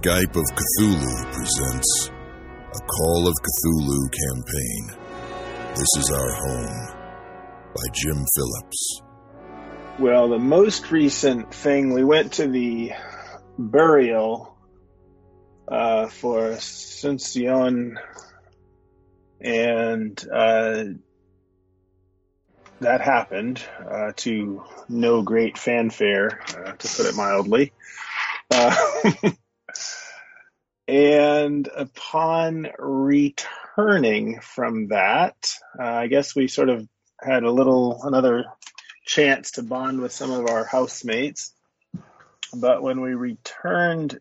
Skype of Cthulhu presents a Call of Cthulhu campaign. This is Our Home by Jim Phillips. Well, the most recent thing, we went to the burial for Asuncion, and that happened to no great fanfare, to put it mildly. And upon returning from that, I guess we sort of had another chance to bond with some of our housemates. But when we returned,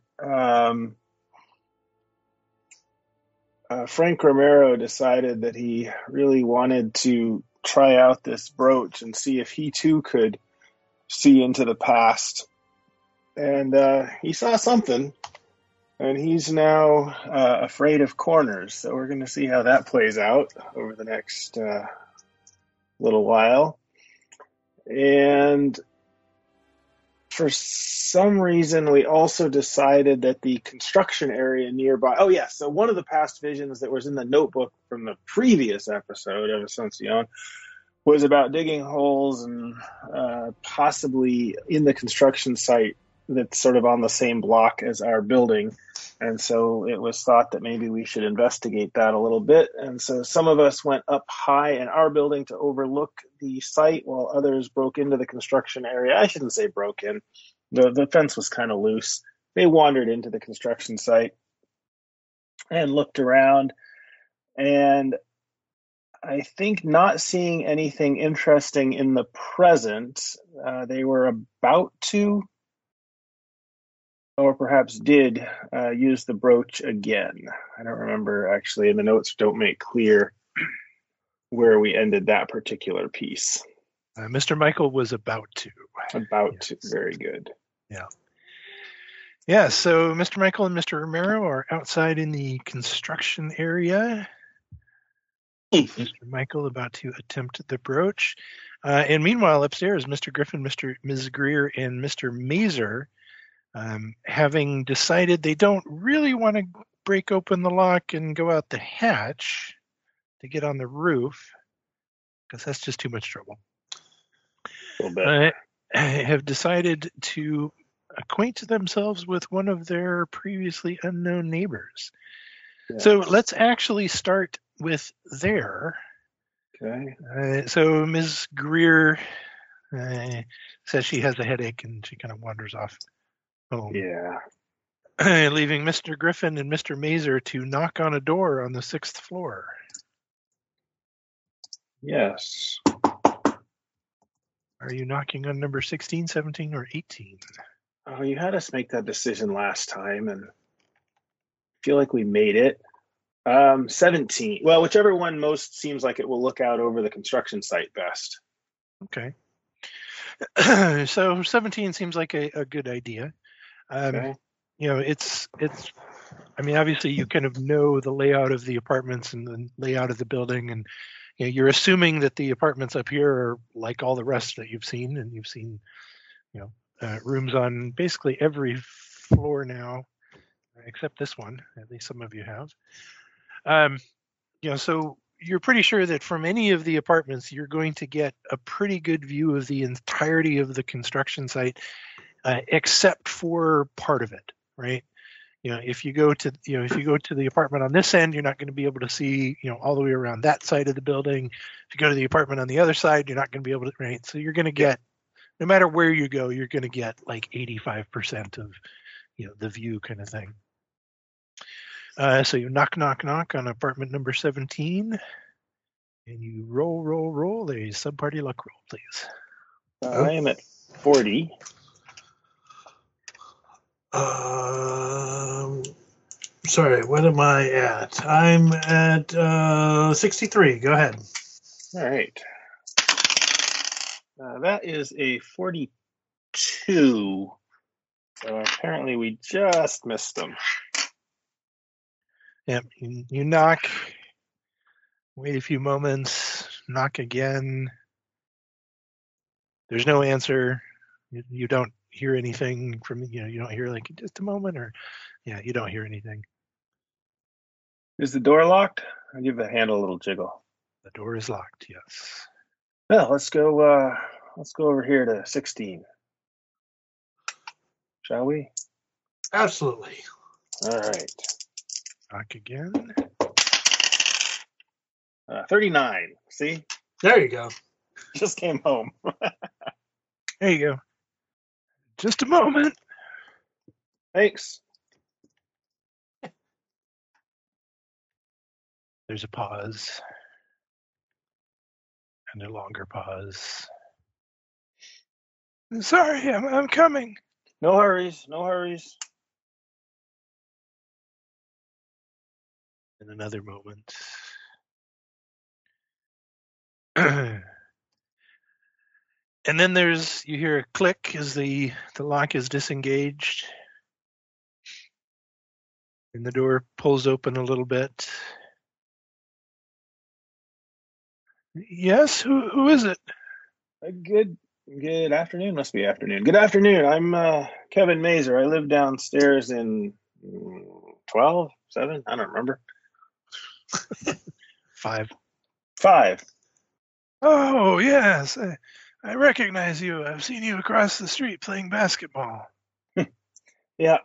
Frank Romero decided that he really wanted to try out this brooch and see if he too could see into the past. And he saw something, and he's now afraid of corners. So we're going to see how that plays out over the next little while. And for some reason, we also decided that the construction area nearby... Oh, yeah, so one of the past visions that was in the notebook from the previous episode of Asuncion was about digging holes and possibly in the construction site that's sort of on the same block as our building. And so it was thought that maybe we should investigate that a little bit. And so some of us went up high in our building to overlook the site while others broke into the construction area. I shouldn't say broke in. The fence was kind of loose. They wandered into the construction site and looked around. And I think not seeing anything interesting in the present, they were about to, or perhaps did, use the brooch again. I don't remember, actually, and the notes don't make clear where we ended that particular piece. Mr. Michael was about to. To, very good. Yeah. Yeah, so Mr. Michael and Mr. Romero are outside in the construction area. Mr. Michael about to attempt the brooch. And meanwhile, upstairs, Mr. Griffin, Ms. Greer, and Mr. Mazer, having decided they don't really want to break open the lock and go out the hatch to get on the roof, because that's just too much trouble, have decided to acquaint themselves with one of their previously unknown neighbors. Yeah. So let's actually start with there. Okay. So Ms. Greer says she has a headache and she kind of wanders off home. Yeah. Leaving Mr. Griffin and Mr. Mazer to knock on a door on the 6th floor. Yes. Are you knocking on number 16, 17, or 18? Oh, you had us make that decision last time, and I feel like we made it. 17. Well, whichever one most seems like it will look out over the construction site best. Okay. So 17 seems like a good idea. Okay. You know, it's. I mean, obviously, you kind of know the layout of the apartments and the layout of the building, and you know, you're assuming that the apartments up here are like all the rest that you've seen, and you've seen, you know, rooms on basically every floor now, except this one. At least some of you have. You know, so you're pretty sure that from any of the apartments, you're going to get a pretty good view of the entirety of the construction site, except for part of it, right? You know, if you go to the apartment on this end, you're not going to be able to see, you know, all the way around that side of the building. If you go to the apartment on the other side, you're not going to be able to, right? So you're going to get, no matter where you go, you're going to get like 85% of, you know, the view kind of thing. So you knock on apartment number 17, and you roll a sub-party luck roll, please. I am at 40. Sorry, what am I at? I'm at 63. Go ahead. All right. That is a 42. So apparently we just missed them. Yep, you knock, wait a few moments, knock again. There's no answer. You don't hear anything from, you don't hear like just a moment or Yeah, you don't hear anything. Is the door locked? I'll give the handle a little jiggle. The door is locked. Yes. Well, let's go over here to 16. Shall we? Absolutely. All right. Knock again. 39. See? There you go. Just came home. There you go. Just a moment. Thanks. There's a pause. And a longer pause. Sorry, I'm coming. No hurries. No hurries. In another moment. And then you hear a click as the lock is disengaged. And the door pulls open a little bit. Yes, who is it? Good afternoon. Must be afternoon. Good afternoon. I'm Kevin Mazer. I live downstairs in 12, 7. I don't remember. 5. 5. Oh, yes. I recognize you. I've seen you across the street playing basketball. Yeah.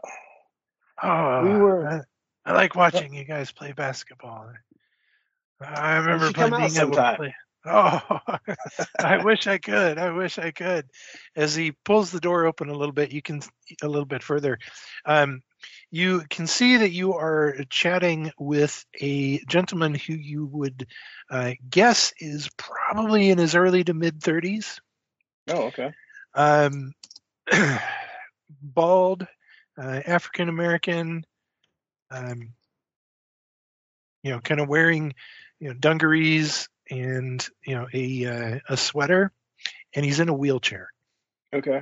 Oh, I like watching you guys play basketball. I remember come out being able to sometime. play. Oh, I wish I could. As he pulls the door open a little bit, you can a little bit further. You can see that you are chatting with a gentleman who you would guess is probably in his early to mid 30s. Oh, okay. Bald, African American, kind of wearing, dungarees and a sweater, and he's in a wheelchair. Okay.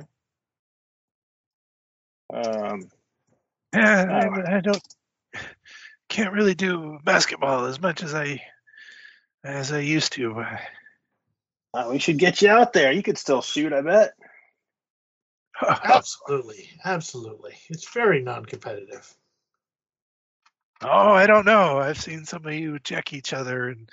I can't really do basketball as much as I used to. We should get you out there. You could still shoot, I bet. Absolutely. It's very non-competitive. Oh, I don't know. I've seen some of you check each other, and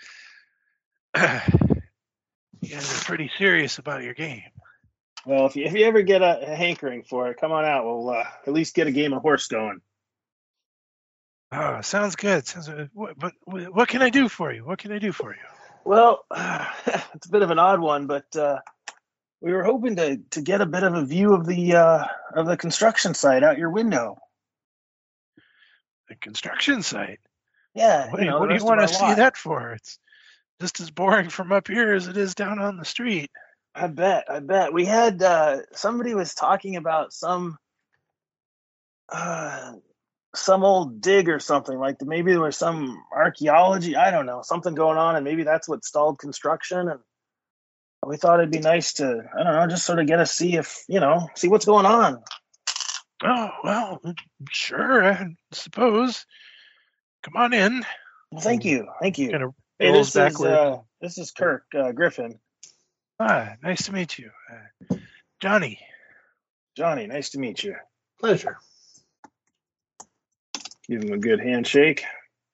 you guys are pretty serious about your game. Well, if you ever get a hankering for it, come on out. We'll at least get a game of horse going. Oh, sounds good. But what can I do for you? Well, it's a bit of an odd one, but we were hoping to get a bit of a view of the construction site out your window. The construction site? Yeah. What do you want to see that for? It's just as boring from up here as it is down on the street. I bet. We had somebody was talking about some old dig or something, like maybe there was some archaeology, I don't know, something going on, and maybe that's what stalled construction. And we thought it'd be nice to, I don't know, just sort of see what's going on. Oh, well, sure, I suppose. Come on in. Well, thank you. Kind of rolls backwards. This is Kirk Griffin. Nice to meet you. Johnny, nice to meet you. Pleasure. Give him a good handshake.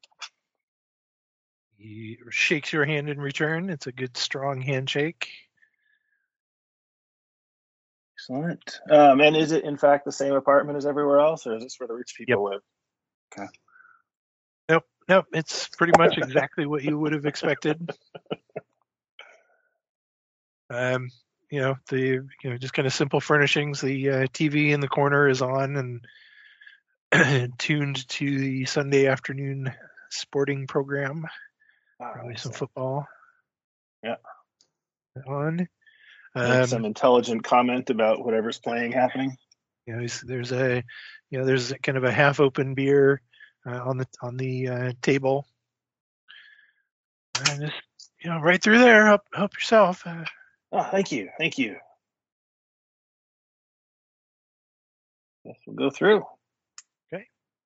He shakes your hand in return. It's a good, strong handshake. Excellent. And is it, in fact, the same apartment as everywhere else, or is this where the rich people live? Okay. Nope. It's pretty much exactly what you would have expected. Just kind of simple furnishings. The TV in the corner is on and tuned to the Sunday afternoon sporting program. Probably some football. Yeah. On. Some intelligent comment about whatever's playing happening. There's kind of a half-open beer on the table. And just right through there. Help yourself. Thank you. Guess we'll go through. Okay.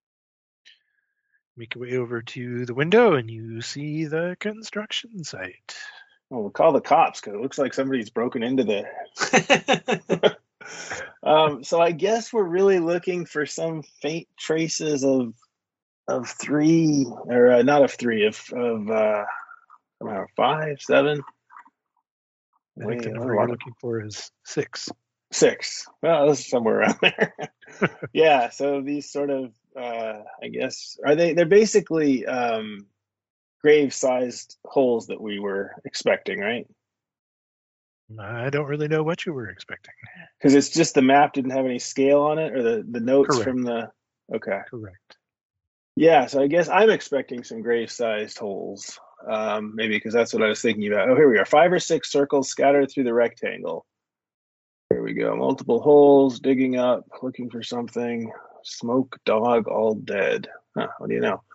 Make your way over to the window, and you see the construction site. Well, we'll call the cops because it looks like somebody's broken into the. So I guess we're really looking for some faint traces of three, or not of three, of somehow 5, 7. I think the Wait, number you're looking for is 6. 6. Well, this is somewhere around there. Yeah. So these sort of, I guess, they're basically grave-sized holes that we were expecting, right? I don't really know what you were expecting. Because it's just the map didn't have any scale on it, or the notes Correct. from the. Okay. Correct. Yeah, so I guess I'm expecting some grave-sized holes. Maybe because that's what I was thinking about. Oh, here we are. 5 or 6 circles scattered through the rectangle. Here we go. Multiple holes, digging up, looking for something. Smoke, dog, all dead. Huh, what do you know?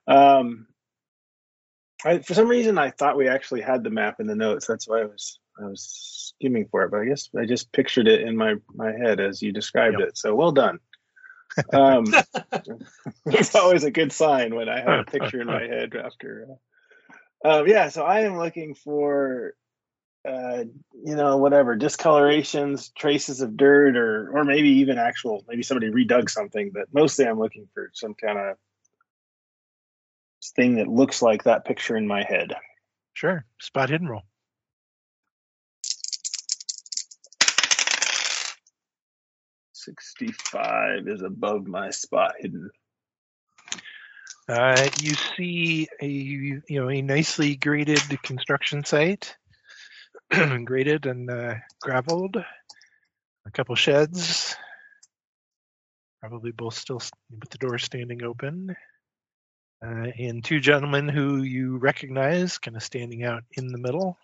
For some reason, I thought we actually had the map in the notes. That's why I was skimming for it. But I guess I just pictured it in my head as you described it. So well done. It's always a good sign when I have a picture in my head after. Yeah, so I am looking for, whatever discolorations, traces of dirt, or maybe even maybe somebody redug something. But mostly, I'm looking for some kind of thing that looks like that picture in my head. Sure. Spot hidden roll. 65 is above my spot hidden. You see a nicely graded construction site, graded and graveled. A couple sheds, probably both still with the door standing open, and 2 gentlemen who you recognize, kind of standing out in the middle,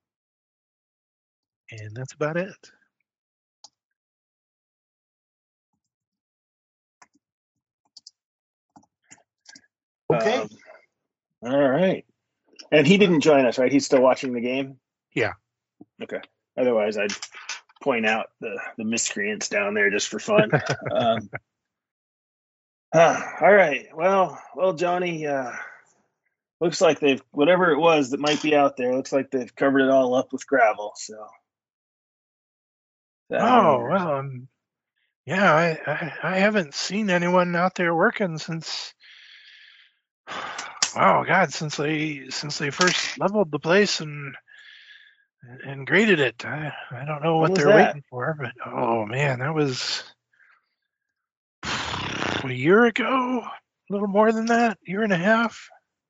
and that's about it. Okay. All right. And he didn't join us, right? He's still watching the game? Yeah. Okay. Otherwise, I'd point out the miscreants down there just for fun. All right. Well, Johnny, looks like whatever it was that might be out there, looks like they've covered it all up with gravel. So. Well, yeah, I haven't seen anyone out there working since. Oh God, since they first leveled the place and graded it. I don't know what they're waiting for, but oh man, that was a year ago, a little more than that, year and a half.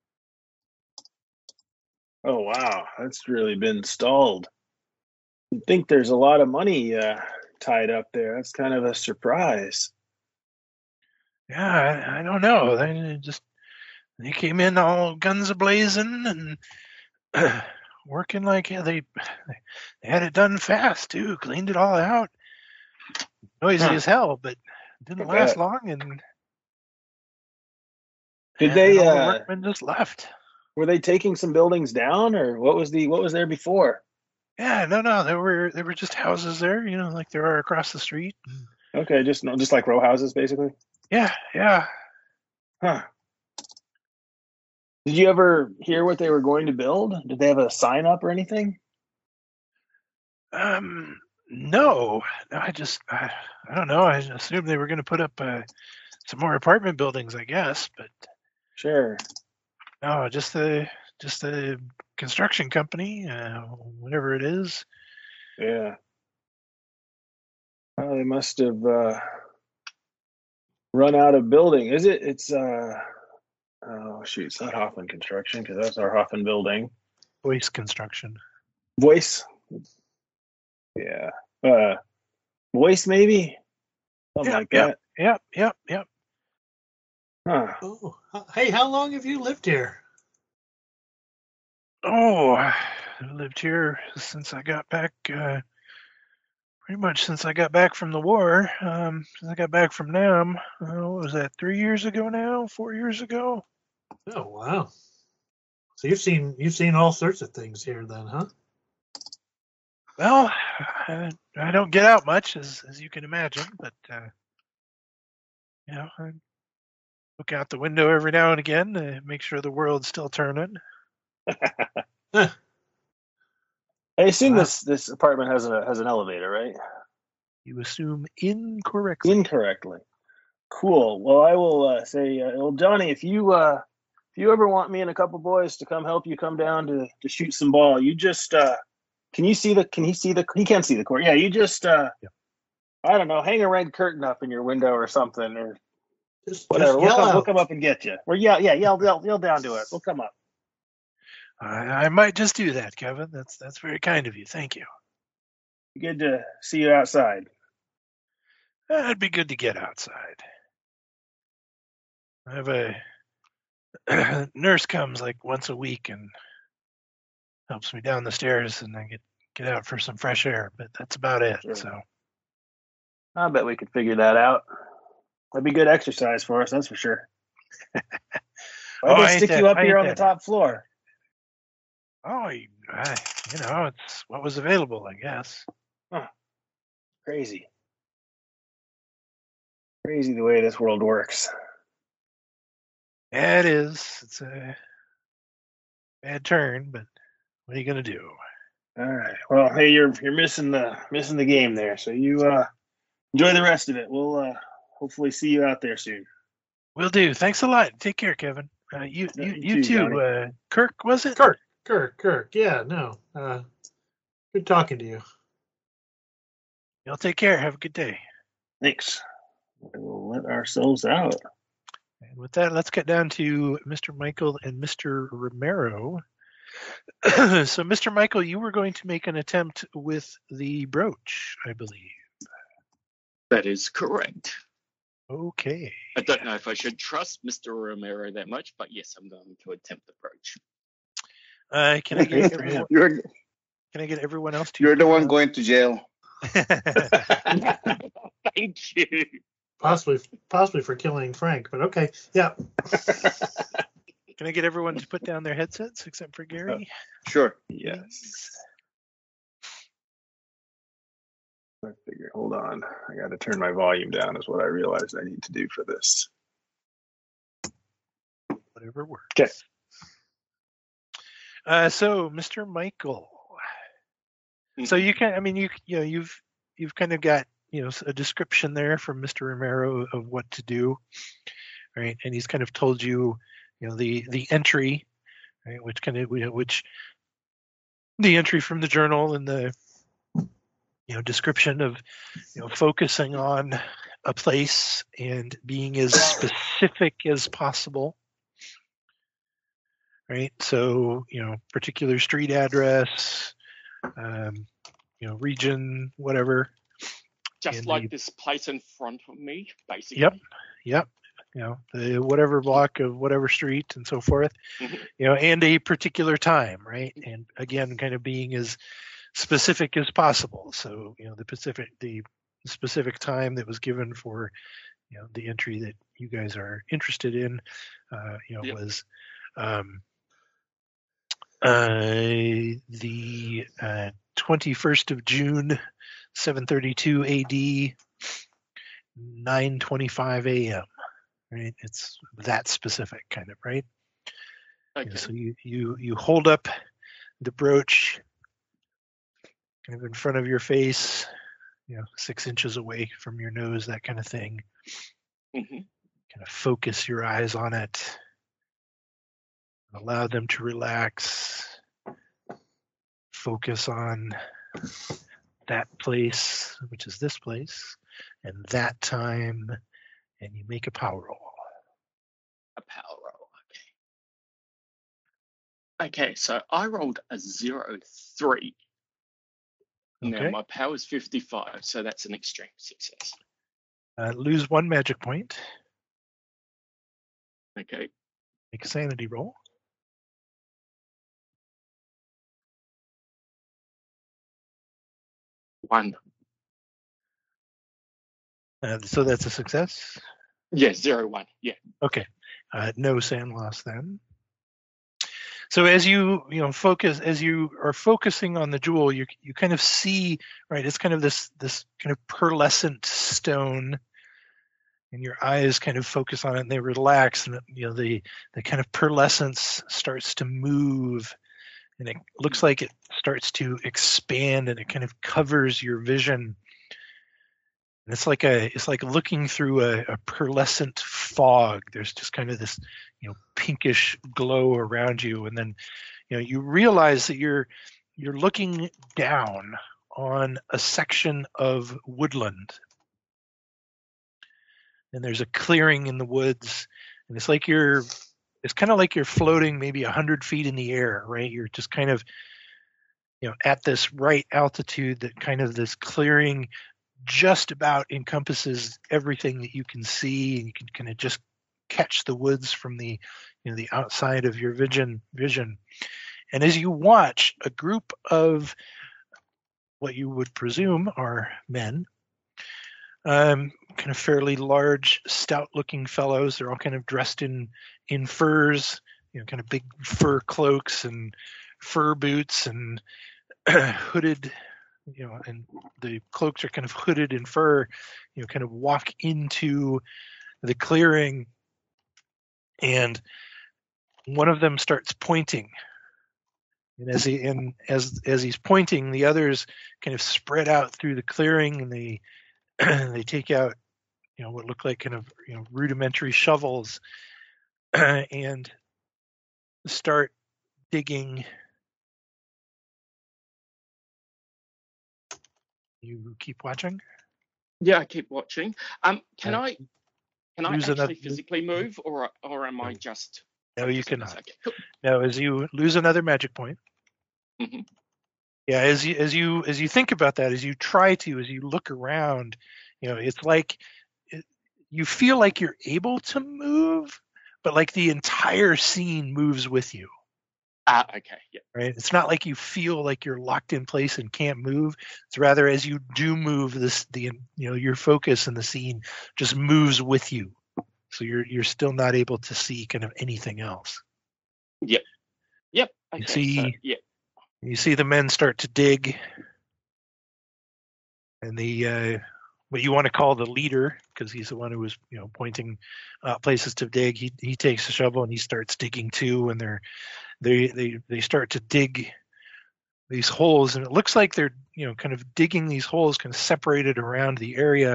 Oh wow, that's really been stalled. I think there's a lot of money tied up there. That's kind of a surprise. Yeah, I don't know. They came in all guns a blazing and working like they had it done fast too. Cleaned it all out. Noisy as hell, but didn't last long. And did they? All the workmen just left. Were they taking some buildings down, or what was there before? Yeah, no. There were just houses there, like there are across the street. Okay, just like row houses, basically. Yeah. Huh. Did you ever hear what they were going to build? Did they have a sign up or anything? No. I don't know. I assumed they were going to put up some more apartment buildings, I guess, but sure. No, just the construction company, whatever it is. Yeah. Well, they must have run out of building. It's oh shoot, it's not Hoffman Construction because that's our Hoffman building. Voice Construction. Voice. Yeah. Voice maybe. Something like that. Yep. Huh. Oh, hey, how long have you lived here? Oh, I've lived here since I got back. Pretty much since I got back from the war. Since I got back from NAM. What was that? 3 years ago now? 4 years ago? Oh wow! So you've seen all sorts of things here, then, huh? Well, I don't get out much, as you can imagine, but I look out the window every now and again to make sure the world's still turning. I assume this apartment has an elevator, right? You assume incorrectly. Incorrectly. Cool. Well, I will say, well, Johnny, if you ever want me and a couple boys to come help you come down to shoot some ball, you just can he see the he can't see the court. Yeah, you just I don't know, hang a red curtain up in your window or something or whatever. We'll come up and get you. Or yell down to it. We'll come up. I might just do that, Kevin. That's very kind of you. Thank you. Good to see you outside. It'd be good to get outside. I have a nurse comes like once a week and helps me down the stairs, and I get out for some fresh air. But that's about it. Sure. So I bet we could figure that out. That'd be good exercise for us, that's for sure. I'll stick you up here on the top floor. Oh, it's what was available, I guess. Huh. Crazy the way this world works. Yeah, it is. It's a bad turn, but what are you gonna do? All right. Well, hey, you're missing the game there. So you enjoy the rest of it. We'll hopefully see you out there soon. Will do. Thanks a lot. Take care, Kevin. You too. Kirk, was it? Kirk. Yeah, no. Good talking to you. Y'all take care. Have a good day. Thanks. We'll let ourselves out. And with that, let's get down to Mr. Michael and Mr. Romero. So, Mr. Michael, you were going to make an attempt with the brooch, I believe. That is correct. Okay. I don't know if I should trust Mr. Romero that much, but yes, I'm going to attempt the brooch. Can I get everyone else to? You're the one going to jail. Thank you. Possibly for killing Frank, but okay. Yeah. Can I get everyone to put down their headsets except for Gary? Sure. Yes. I figure. Hold on. I got to turn my volume down. Is what I realized I need to do for this. Whatever works. Okay. So, Mr. Michael. So you can. I mean, you've kind of got a description there from Mr. Romero of what to do, right? And he's kind of told you, the entry, right? Which the entry from the journal and the description of focusing on a place and being as specific as possible, right? So particular street address, region, whatever. Just like this place in front of me, basically. Yep. The whatever block of whatever street and so forth, Mm-hmm. And a particular time, right? And again, kind of being as specific as possible. So, the specific time that was given for, the entry that you guys are interested in, was the 21st of June, 7:32 AD, 9:25 a.m. Right? It's that specific, kind of, right? Okay. So you hold up the brooch kind of in front of your face, 6 inches away from your nose, that kind of thing. Mm-hmm. Kind of focus your eyes on it. Allow them to relax. Focus on that place, which is this place, and that time, and you make a power roll. A power roll, okay. Okay, so I rolled a 0-3. Okay. Now my power is 55, so that's an extreme success. Lose 1 magic point. Okay. Make a sanity roll. One. So that's a success? Yeah, 0-1. Yeah. Okay. No sand loss then. So as you are focusing on the jewel, you kind of see, right, it's kind of this kind of pearlescent stone, and your eyes kind of focus on it and they relax, and the kind of pearlescence starts to move, and it looks like it starts to expand, and it kind of covers your vision. And it's like looking through a pearlescent fog. There's just kind of this, pinkish glow around you, and then, you realize that you're looking down on a section of woodland, and there's a clearing in the woods, and it's kind of like you're floating maybe 100 feet in the air, right? You're just kind of, at this right altitude that kind of this clearing just about encompasses everything that you can see, and you can kind of just catch the woods from the the outside of your vision. And as you watch, a group of what you would presume are men, kind of fairly large, stout-looking fellows. They're all kind of dressed in furs, kind of big fur cloaks and fur boots and hooded, and the cloaks are kind of hooded in fur, kind of walk into the clearing, and one of them starts pointing. And as he's pointing, the others kind of spread out through the clearing, and they they take out what look like kind of rudimentary shovels and start digging. You keep watching? Yeah, I keep watching. Can Uh, I actually physically move, or am I just? No, you cannot. Okay, cool. Now, as you lose another magic point. Mm-hmm. Yeah, as you think about that, as you look around, it's like you feel like you're able to move, but like the entire scene moves with you. Okay, yeah. Right. It's not like you feel like you're locked in place and can't move. It's rather as you do move, your focus in the scene just moves with you. So you're still not able to see kind of anything else. Yep. Okay. You see the men start to dig, and the what you want to call the leader, because he's the one who was pointing places to dig. He takes the shovel and he starts digging too, and they start to dig these holes, and it looks like they're kind of digging these holes kind of separated around the area,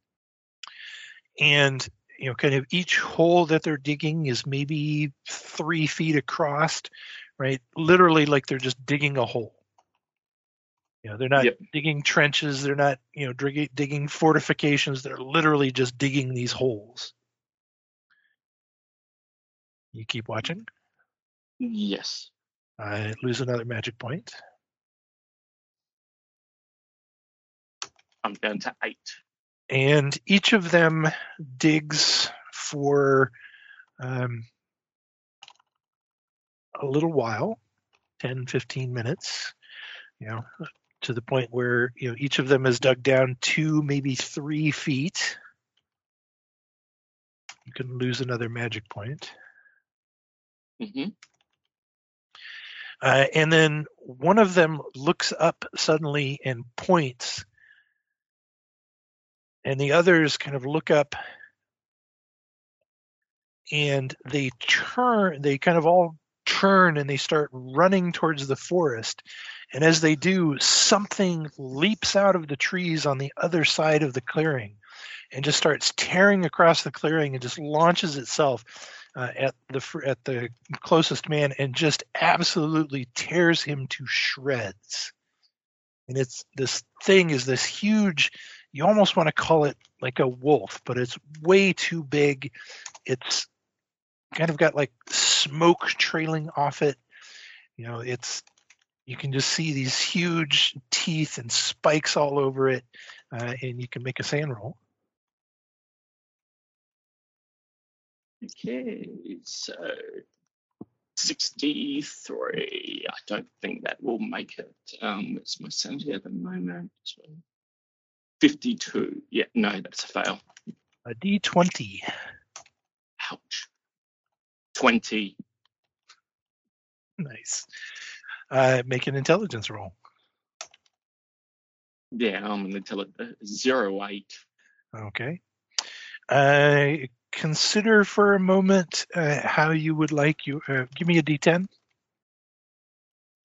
and kind of each hole that they're digging is maybe 3 feet across, right? Literally like they're just digging a hole. They're not digging trenches. They're not, digging fortifications. They're literally just digging these holes. You keep watching? Yes. I lose another magic point. I'm down to 8. And each of them digs for a little while, 10, 15 minutes, to the point where each of them has dug down 2, maybe 3 feet. You can lose another magic point. Mm-hmm. And then one of them looks up suddenly and points, and the others kind of look up, and they kind of all turn, and they start running towards the forest. And as they do, something leaps out of the trees on the other side of the clearing and just starts tearing across the clearing and just launches itself at the closest man and just absolutely tears him to shreds. And this thing is this huge, you almost want to call it like a wolf, but it's way too big. It's kind of got like smoke trailing off it. You can just see these huge teeth and spikes all over it, and you can make a sand roll. Okay, so 63. I don't think that will make it. It's my sanity at the moment. So 52. Yeah, no, that's a fail. A D20. Ouch. 20. Nice. Make an intelligence roll. Yeah, I'm going to tell it 08. Okay. Consider for a moment how you would like you. Give me a D10.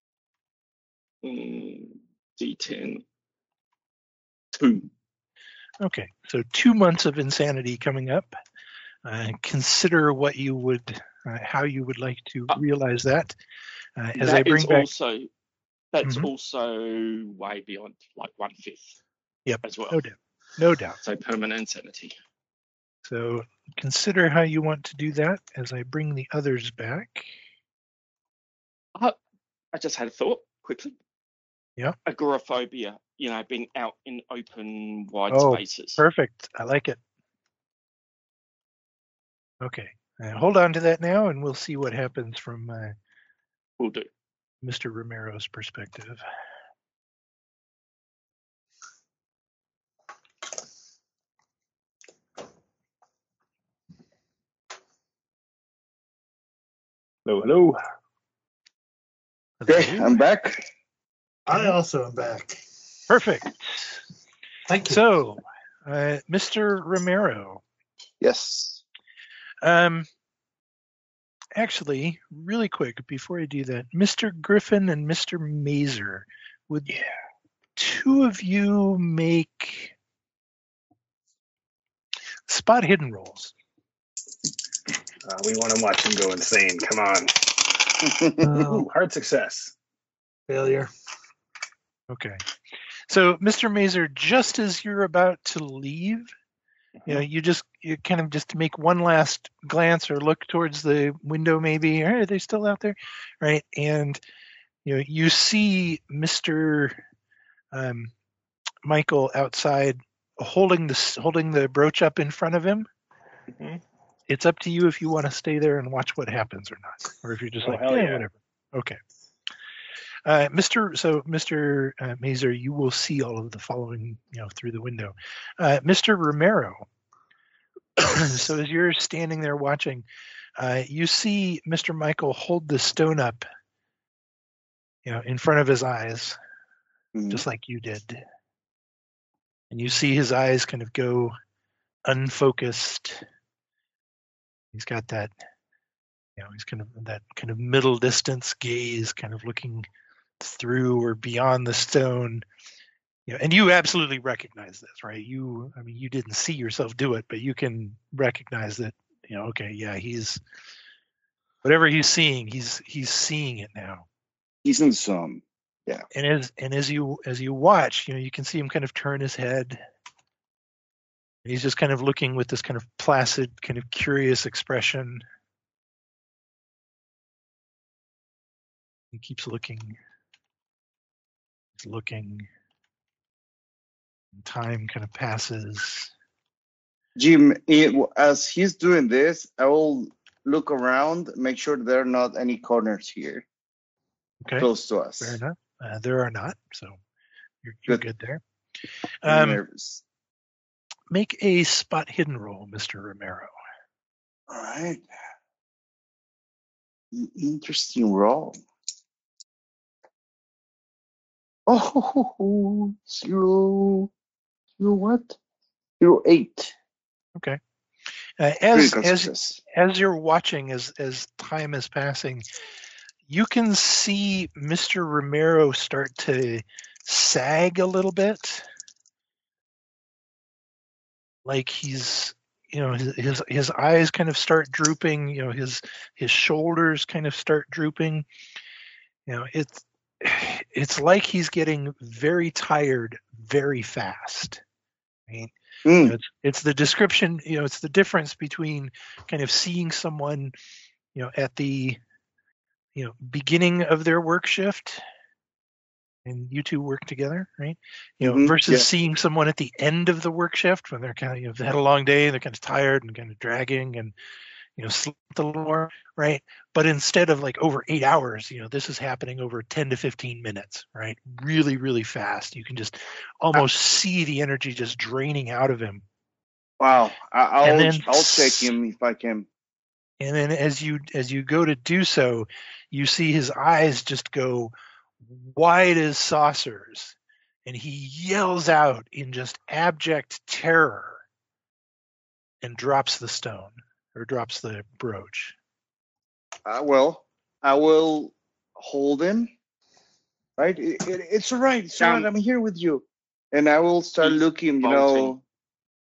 D10. 2. Okay, so 2 months of insanity coming up. Consider what you would, how you would like to realize that. As I That bring is back, also that's Mhm. also way beyond like 1/5 Yep, as well. no doubt, no doubt. So permanent insanity. So consider how you want to do that as I bring the others back. I just had a thought quickly. Yeah. Agoraphobia, being out in open, wide Oh, spaces. perfect. I like it. Okay. Hold on to that now, and we'll see what happens from Will do. Mr. Romero's perspective. Hello, hello. Okay, Hello. I'm back. I also am back. Perfect. Thank you. So, Mr. Romero, Yes. actually, really quick, before I do that, Mr. Griffin and Mr. Mazer, would two of you make spot hidden rolls? We want to watch him go insane. Come on. Ooh, hard success. Failure. Okay. So, Mr. Mazer, just as you're about to leave, you kind of just make one last glance or look towards the window, maybe. Are they still out there? Right. And, you see Mr. Michael outside holding the brooch up in front of him. Mhm. It's up to you if you want to stay there and watch what happens or not, or if you're just hell yeah. whatever. Okay. Mr. Mazer, you will see all of the following, through the window. Mr. Romero, so as you're standing there watching, you see Mr. Michael hold the stone up, in front of his eyes, just like you did. And you see his eyes kind of go unfocused. He's got that, he's kind of that kind of middle distance gaze, kind of looking through or beyond the stone. And you absolutely recognize this, right? You didn't see yourself do it, but you can recognize that, okay, yeah, he's whatever he's seeing, he's seeing it now. He's in some. Yeah. And as you watch, you can see him kind of turn his head. And he's just kind of looking with this kind of placid, kind of curious expression. He keeps looking. He's looking. Time kind of passes. Jim, as he's doing this, I will look around, make sure there are not any corners here. Okay. Close to us. Fair enough. There are not, so you're good there. I'm nervous. Make a spot hidden roll, Mr. Romero. All right. Interesting roll. Oh, 0 what? 0.8. Okay. As you're watching, as time is passing, you can see Mr. Romero start to sag a little bit, like he's, his eyes kind of start drooping. His shoulders kind of start drooping. It's like he's getting very tired very fast. Right? It's the description. It's the difference between kind of seeing someone, at the, beginning of their work shift, and you two work together, right? Versus seeing someone at the end of the work shift when they're kind of, had a long day, they're kind of tired and kind of dragging and, slept a little more, right? But instead of like over 8 hours, this is happening over 10 to 15 minutes, right? Really, really fast. You can just almost see the energy just draining out of him. Wow. I'll check him if I can. And then as you go to do so, you see his eyes just go wide as saucers, and he yells out in just abject terror and drops the stone, or drops the brooch. I will hold him. Right? It's all right. It's all right. I'm here with you. And I will start looking,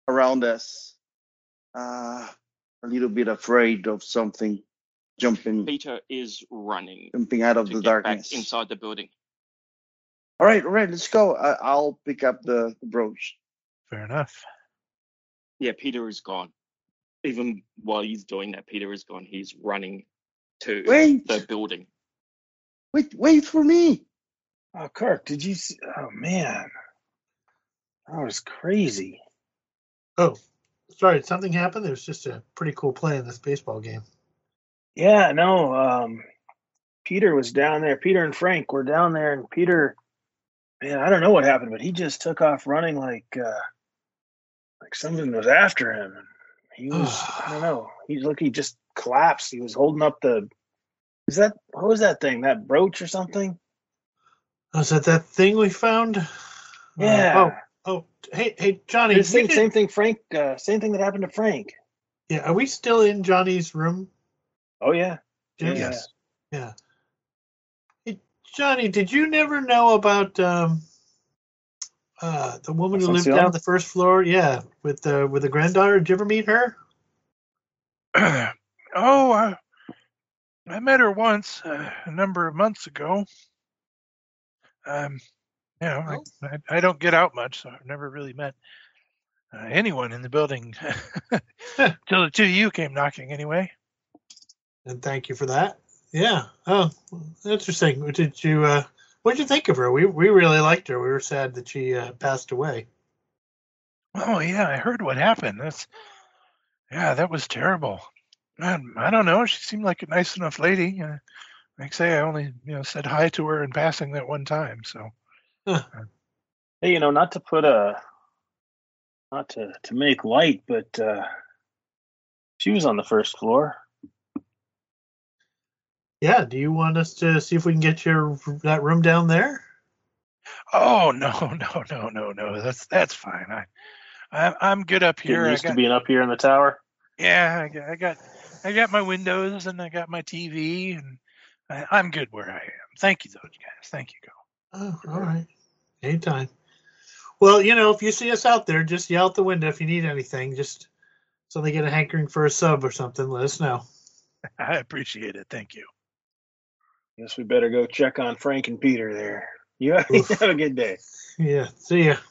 around us, a little bit afraid of something jumping Peter is running out of to the get darkness. back inside the building. All right, let's go. I'll pick up the brooch. Fair enough. Yeah, Peter is gone. Even while he's doing that, Peter is gone. He's running to Wait. the building. Wait for me. Oh, Kirk, did you see? Oh, man. That was crazy. Oh, sorry, something happened. There was just a pretty cool play in this baseball game. Yeah, no, Peter was down there. Peter and Frank were down there, and Peter, man, I don't know what happened, but he just took off running like something was after him. He was, I don't know. He just collapsed. He was holding up what was that thing? That brooch or something? Was that thing we found? Yeah. Hey, Johnny. Same thing, Frank. Same thing that happened to Frank. Yeah, are we still in Johnny's room? Oh yeah. Jim? Yes. Yeah. Hey, Johnny, did you never know about the woman who lived Asuncion? down on the first floor? Yeah, with the granddaughter. Did you ever meet her? I met her once a number of months ago. I don't get out much, so I've never really met anyone in the building till the two of you came knocking anyway. And thank you for that. Yeah. Oh, interesting. Did you? What did you think of her? We really liked her. We were sad that she passed away. Oh yeah, I heard what happened. That was terrible. I don't know. She seemed like a nice enough lady. Like I say, I only said hi to her in passing that one time. So. Hey, not to put not to make light, but she was on the first floor. Yeah. Do you want us to see if we can get that room down there? Oh no. That's fine. I'm good up here. Getting used to being up here in the tower. Yeah, I got my windows and I got my TV and I'm good where I am. Thank you, those guys. Thank you, Oh, all right. Anytime. Well, if you see us out there, just yell out the window if you need anything. Just so they get a hankering for a sub or something, let us know. I appreciate it. Thank you. Guess we better go check on Frank and Peter there. You have a good day. Yeah. See ya.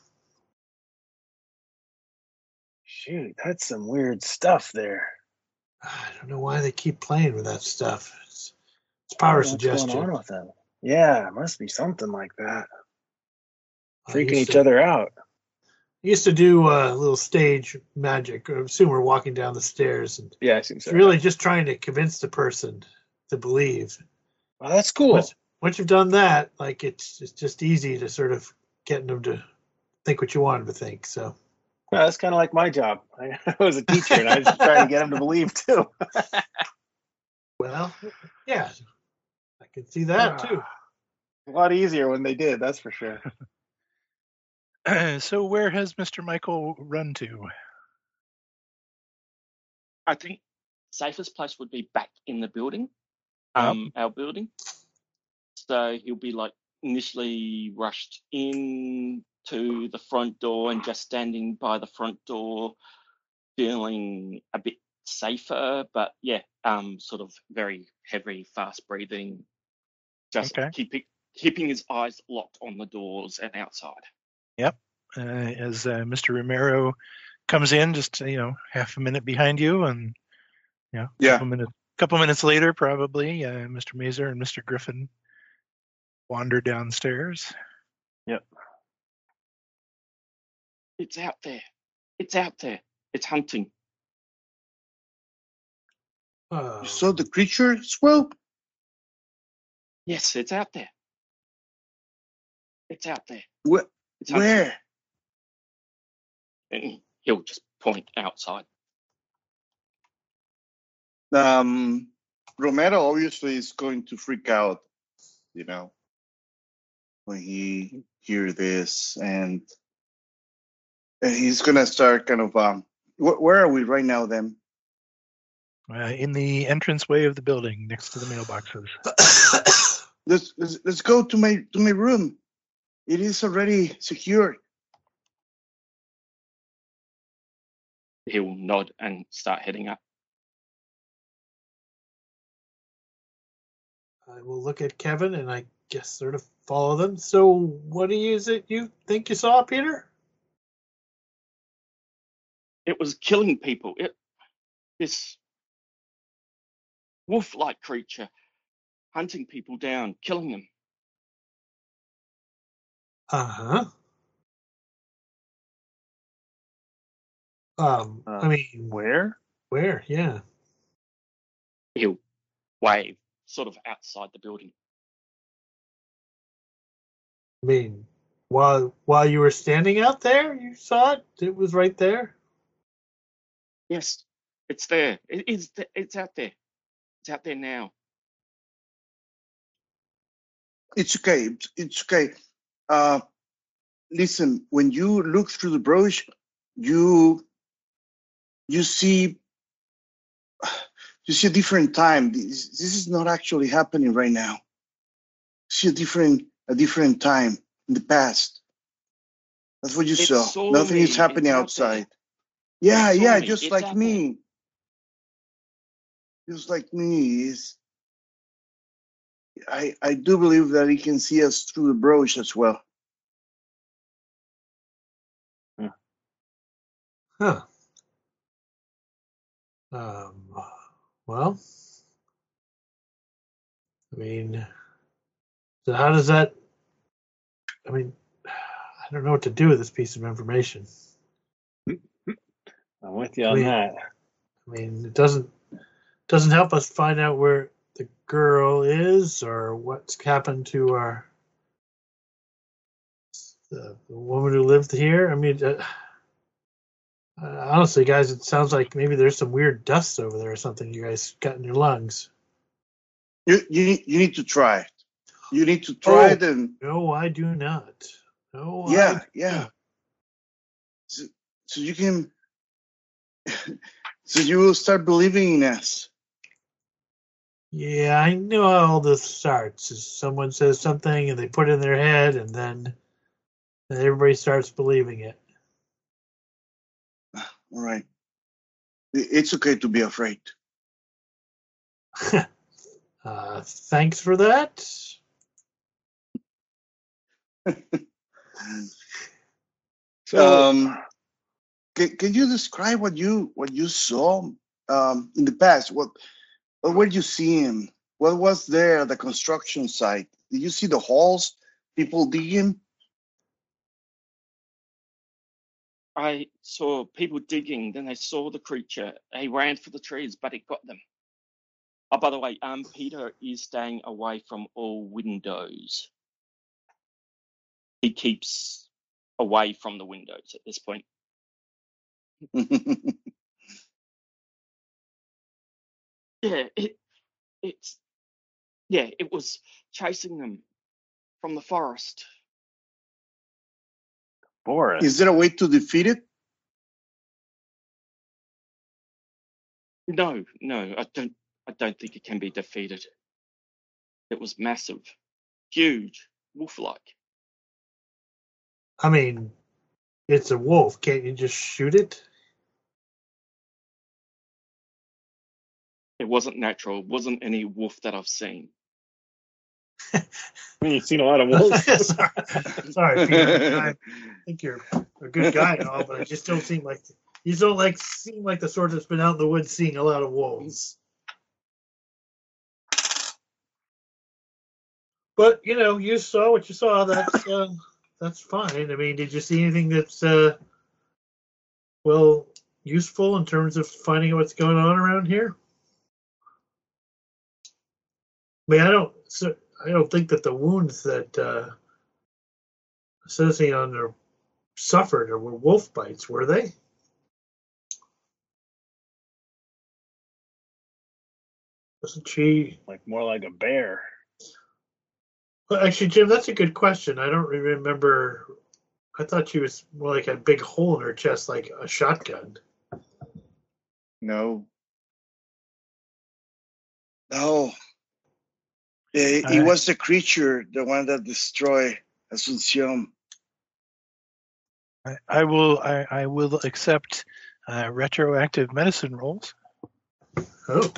Shoot, that's some weird stuff there. I don't know why they keep playing with that stuff. It's power suggestion. What's going on with them? Yeah, it must be something like that. Freaking each to, other out. I used to do a little stage magic. I assume we're walking down the stairs, and yeah, I think so. It's really just trying to convince the person to believe. Well, that's cool. Once you've done that, like it's just easy to sort of get them to think what you want them to think. So. Well, that's kind of like my job. I was a teacher, and I was just trying to get them to believe too. Well, yeah, I can see that too. A lot easier when they did, that's for sure. So where has Mr. Michael run to? I think safest place would be back in the building, our building. So he'll be initially rushed in to the front door and just standing by the front door, feeling a bit safer, but sort of very heavy, fast breathing, just keeping his eyes locked on the doors and outside. Yep. As Mr. Romero comes in, just half a minute behind you, and couple minutes later, probably Mr. Mazer and Mr. Griffin wander downstairs. Yep. It's out there. It's hunting. You saw the creature, Swope? Yes, it's out there. It's out there. Where? And he'll just point outside. Romero obviously is going to freak out, when he hears this, and he's gonna start kind of. Where are we right now, then? In the entranceway of the building, next to the mailboxes. Let's go to my room. It is already secured. He'll nod and start heading up. I will look at Kevin and I guess sort of follow them. So what is it you think you saw, Peter? It was killing people. This wolf-like creature hunting people down, killing them. Uh-huh. I mean, Where? where? Yeah. He'll wave sort of outside the building. I mean, while you were standing out there, you saw it. It was right there. Yes, it's there. It's out there. It's out there now. It's okay. It's okay. Listen, when you look through the brush, you see a different time. This is not actually happening right now. You see a different time in the past. That's what you It saw. saw Nothing me. is happening It's out outside. there. It saw Yeah, me. just It's like out me. Just like me. I do believe that he can see us through the brush as well. Huh. Well, I mean, so how does that? I mean, I don't know what to do with this piece of information. I'm with you on that. I mean, it doesn't help us find out where the girl is or what's happened to the woman who lived here. I mean, honestly, guys, it sounds like maybe there's some weird dust over there or something you guys got in your lungs. You need to try it. You need to try it and No, I do not. No, yeah. So you can so you will start believing in us. Yeah, I know how all this starts. Is someone says something and they put it in their head, and then everybody starts believing it. All right. It's okay to be afraid. Thanks for that. So, can you describe what you saw in the past? What were you seeing? What was there at the construction site? Did you see the holes, people digging? I saw people digging. Then they saw the creature. They ran for the trees, but it got them. Oh, by the way, Peter is staying away from all windows. He keeps away from the windows at this point. Yeah, it was chasing them from the forest. Boris. Is there a way to defeat it? No, I don't think it can be defeated. It was massive, huge, wolf-like. I mean, it's a wolf. Can't you just shoot it? It wasn't natural. It wasn't any wolf that I've seen. I mean, you've seen a lot of wolves. Sorry, Peter. I think you're a good guy and all, but I just don't seem like the sort that's been out in the woods seeing a lot of wolves. But you saw what you saw. That's fine. I mean, did you see anything that's useful in terms of finding out what's going on around here? I mean, I don't think that the wounds that Sicyon suffered were wolf bites, were they? Wasn't she more like a bear? Well, actually, Jim, that's a good question. I don't remember. I thought she was more like a big hole in her chest, like a shotgun. No. It was the creature, the one that destroyed Asuncion. I will accept Retroactive medicine rolls. Oh.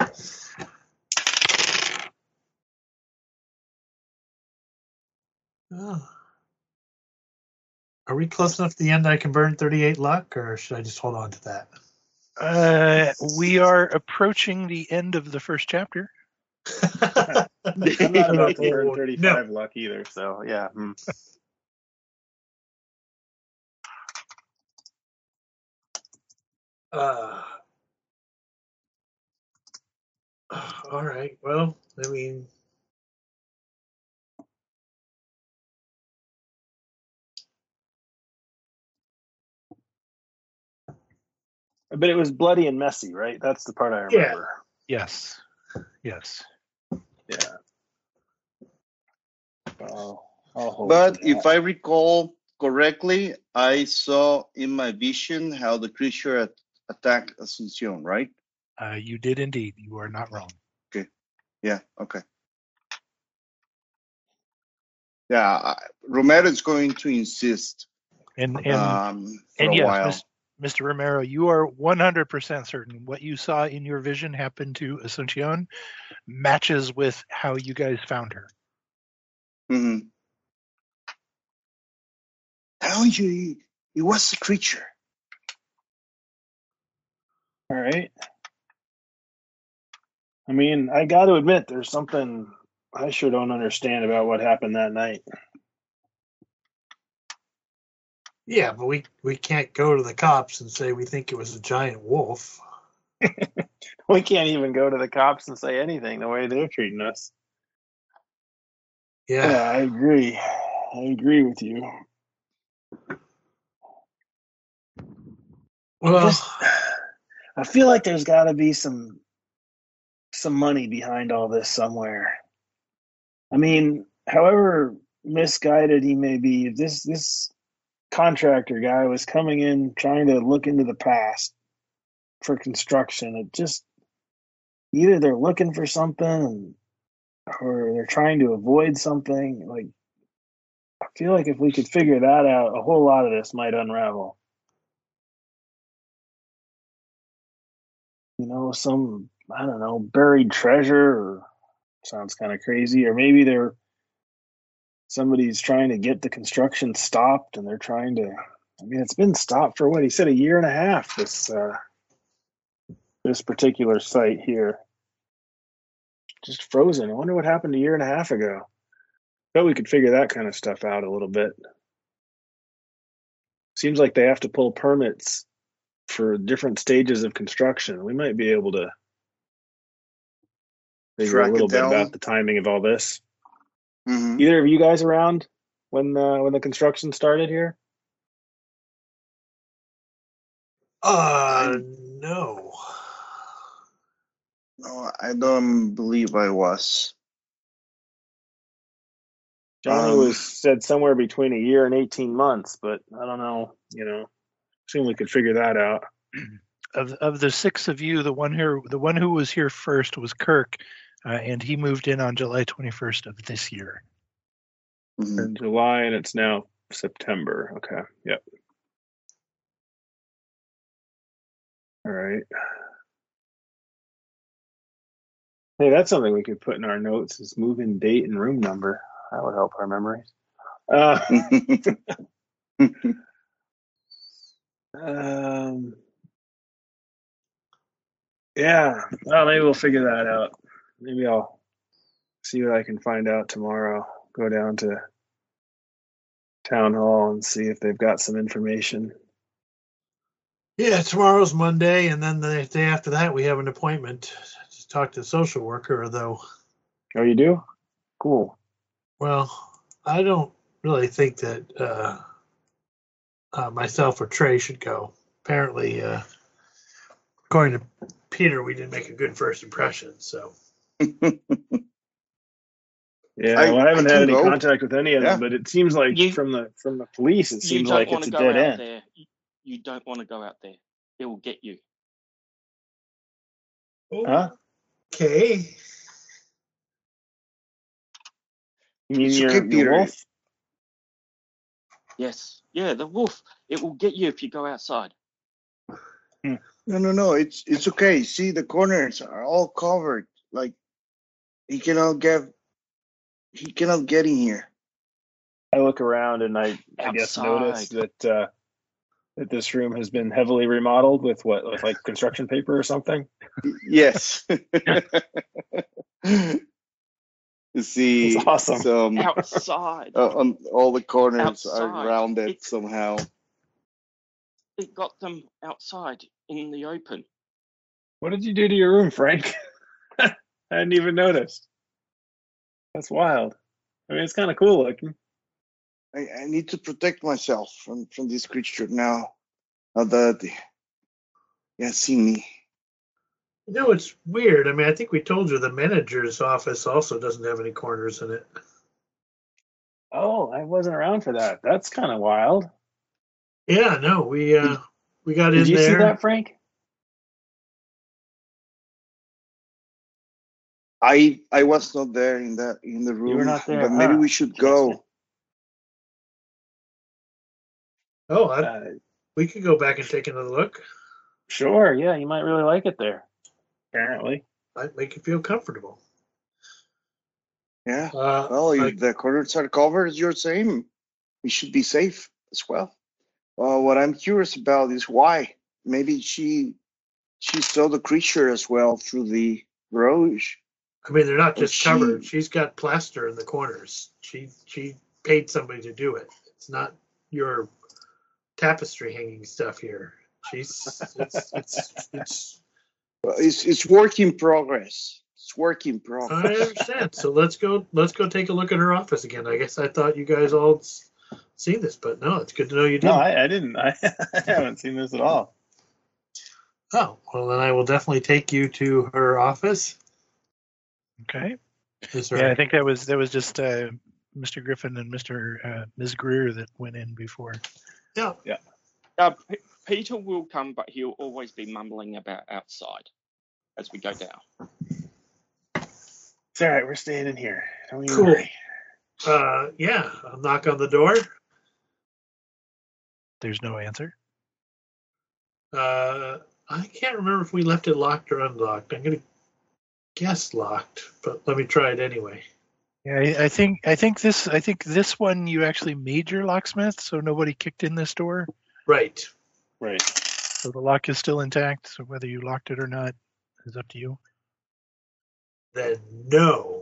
Oh. Are we close enough to the end I can burn 38 luck, or should I just hold on to that? We are approaching the end of the first chapter. I'm not about to burn Oh, 35 luck either, so yeah. All right. Well, I mean, But it was bloody and messy, right? That's the part I yeah. remember. Yes. Yes. Yeah. I'll hold But to that. if I recall correctly, I saw in my vision how the creature attacked Asuncion, right? You did indeed. You are not wrong. Yeah, okay. Yeah, Romero is going to insist And for a yes, while. Mr. Romero, you are 100% certain what you saw in your vision happen to Asuncion matches with how you guys found her. Mm-hmm. Telling you, it was a creature. All right. I mean, I got to admit, there's something I sure don't understand about what happened that night. Yeah, but we can't go to the cops and say we think it was a giant wolf. We can't even go to the cops and say anything the way they're treating us. Yeah. Yeah, I agree. I agree with you. Well, I feel like there's got to be some money behind all this somewhere. I mean, however misguided he may be, this contractor guy was coming in trying to look into the past for construction. It just either they're looking for something or they're trying to avoid something. Like, I feel like if we could figure that out, a whole lot of this might unravel. You know, some, I don't know, buried treasure, or sounds kind of crazy, or maybe somebody's trying to get the construction stopped and they're trying to, I mean, it's been stopped for what he said, a year and a half, this particular site here. Just frozen. I wonder what happened a year and a half ago. Bet we could figure that kind of stuff out a little bit. Seems like they have to pull permits for different stages of construction. We might be able to figure a little bit about the timing of all this. Mm-hmm. Either of you guys around when the construction started here? no. No, I don't believe I was. Johnny said somewhere between a year and 18 months, but I don't know, assume we could figure that out. Of the six of you, the one who was here first was Kirk, and he moved in on July 21st of this year. Mm-hmm. In July, and it's now September. Okay. Yep. All right. Hey, that's something we could put in our notes: is move-in date and room number. That would help our memories. Yeah. Well, maybe we'll figure that out. Maybe I'll see what I can find out tomorrow. Go down to town hall and see if they've got some information. Yeah, tomorrow's Monday, and then the day after that we have an appointment to talk to the social worker, though. Oh, you do? Cool. Well, I don't really think that myself or Trey should go. Apparently, according to Peter, we didn't make a good first impression, so. Yeah, I haven't had any contact with any of them, but it seems like from the police, it seems like it's a dead end. There. You don't want to go out there. It will get you. Huh? Okay. You mean your wolf? Yes. Yeah, the wolf. It will get you if you go outside. No. It's okay. See, the corners are all covered. Like he cannot get in here. I look around and I guess notice Outside. that this room has been heavily remodeled with like construction paper or something. Yes. You see, That's awesome. some Outside. on all the corners Outside. are rounded It's- somehow. It got them outside in the open. What did you do to your room, Frank? I hadn't even noticed. That's wild. I mean, it's kind of cool looking. I need to protect myself from this creature now. Now that he has seen me. You know, it's weird. I mean, I think we told you the manager's office also doesn't have any corners in it. Oh, I wasn't around for that. That's kind of wild. Yeah, no, we got Did in you there. see that, Frank? I was not there in the room. You were not there, but maybe huh? we should go. Oh, we could go back and take another look. Sure. Yeah, you might really like it there. Apparently. Might make you feel comfortable. Yeah. Uh, Well, I- if the corners are covered, as you're saying, we should be safe as well. What I'm curious about is why. Maybe she saw the creature as well through the garage. I mean, they're not Or just she- covered. She's got plaster in the corners. She paid somebody to do it. It's not your tapestry hanging stuff here. It's It's work in progress. It's work in I progress. understand. So let's go take a look at her office again. I guess I thought you guys all seen this, but no, it's good to know you did. No, I didn't. I haven't seen this at all. Oh, well, then I will definitely take you to her office. Okay. Is Yeah, there- I think that was just Mr. Griffin and Ms. Greer that went in before. yeah. Peter will come, but he'll always be mumbling about outside as we go down. It's all right. We're staying in here. Don't you Cool. worry. Yeah, I'll knock on the door. There's no answer. I can't remember if we left it locked or unlocked. I'm gonna guess locked, but let me try it anyway. Yeah, I think this one you actually made your locksmith, so nobody kicked in this door. Right. Right. So the lock is still intact. So whether you locked it or not is up to you. Then no.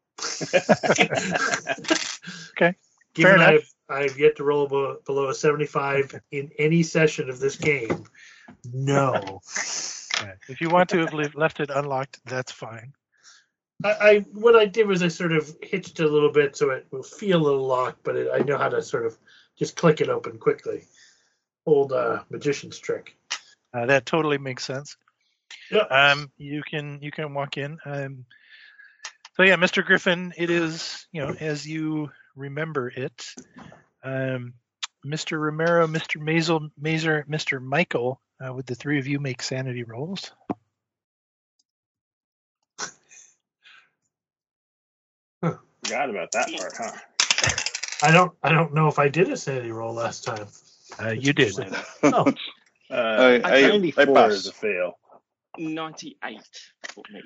Okay. Given Fair enough. I've yet to roll below a 75 in any session of this game, no. Yeah. If you want to have left it unlocked, that's fine. What I did was I sort of hitched it a little bit so it will feel a little locked, but I know how to sort of just click it open quickly. Old magician's trick. That totally makes sense. Yeah. You can walk in. So yeah, Mr. Griffin, it is, as you remember it. Mr. Romero, Mr. Mazer, Mr. Michael, would the three of you make sanity rolls? Forgot about that part, huh? I don't know if I did a sanity roll last time. You did. Oh, I 94 pass. is a fail. 98 for me.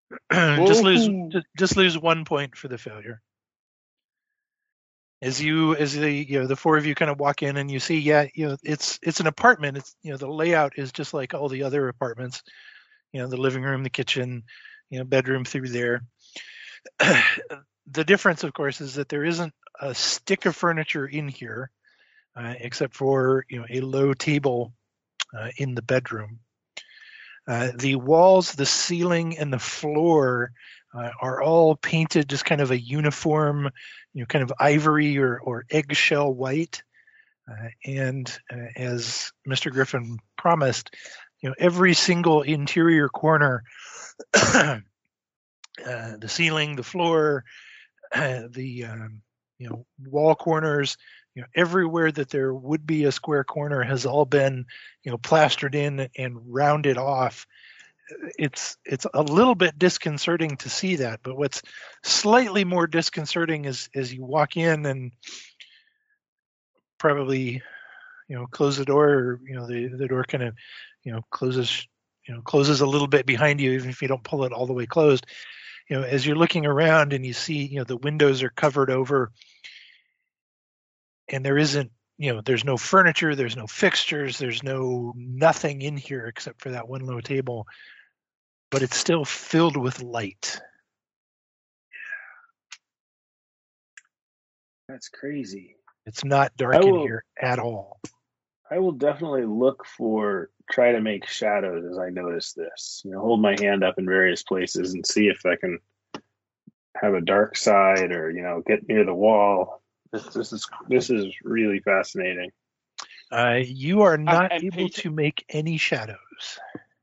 just lose 1 point for the failure. As the four of you kind of walk in and you see, it's an apartment. It's the layout is just like all the other apartments. The living room, the kitchen, bedroom through there. The difference, of course, is that there isn't a stick of furniture in here, except for a low table in the bedroom. The walls, the ceiling, and the floor are all painted just kind of a uniform, kind of ivory or eggshell white. And as Mr. Griffin promised, every single interior corner, the ceiling, the floor, the wall corners, everywhere that there would be a square corner has all been plastered in and rounded off. It's a little bit disconcerting to see that, but what's slightly more disconcerting is as you walk in and probably close the door, or the door kind of closes a little bit behind you, even if you don't pull it all the way closed. As you're looking around and you see, the windows are covered over, and there isn't, there's no furniture, there's no fixtures, there's nothing in here except for that one low table, but it's still filled with light. That's crazy. It's not dark in here at all. I will definitely try to make shadows as I notice this. Hold my hand up in various places and see if I can have a dark side or, get near the wall. This is really fascinating. You are not able to make any shadows.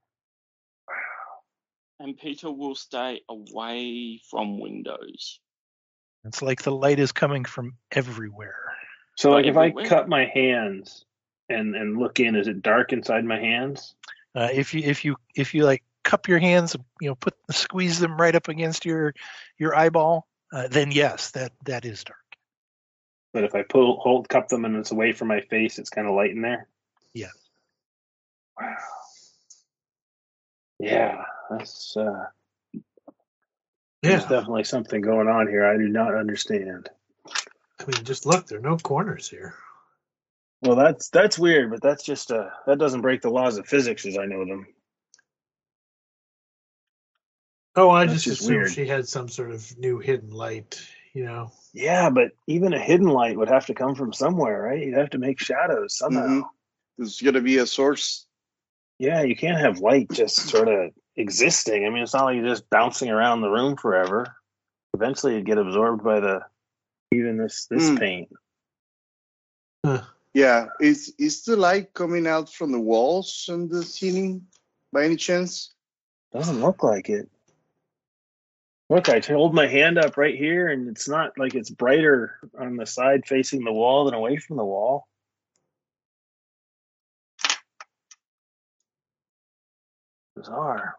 And Peter will stay away from windows. It's like the light is coming from everywhere. So, like, if I cut my hands and look in, is it dark inside my hands? If you like cup your hands, squeeze them right up against your eyeball, then yes, that is dark. But if I cup them and it's away from my face, it's kind of light in there? Yeah. Wow. Yeah, that's there's definitely something going on here I do not understand. I mean, just look, there are no corners here. Well, that's weird, but that's just that doesn't break the laws of physics as I know them. Oh, I just assumed she had some sort of new hidden light, Yeah, but even a hidden light would have to come from somewhere, right? You'd have to make shadows somehow. Mm-hmm. There's got to be a source. Yeah, you can't have light just sort of existing. I mean, it's not like you're just bouncing around the room forever. Eventually, it'd get absorbed by this paint. Yeah, is the light coming out from the walls and the ceiling by any chance? Doesn't look like it. Look, I hold my hand up right here, and it's not like it's brighter on the side facing the wall than away from the wall. Bizarre.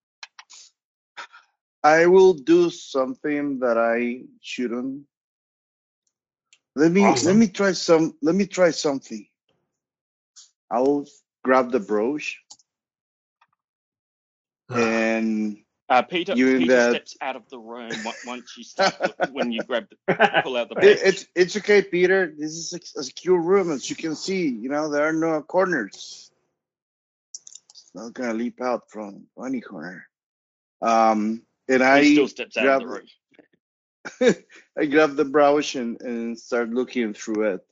I will do something that I shouldn't. Let me try something. I'll grab the brooch and Peter steps out of the room once you start when you pull out the brooch. It's okay, Peter. This is a secure room, as you can see. There are no corners. It's not gonna leap out from any corner. And he still steps out of the room. I grab the brooch and start looking through it.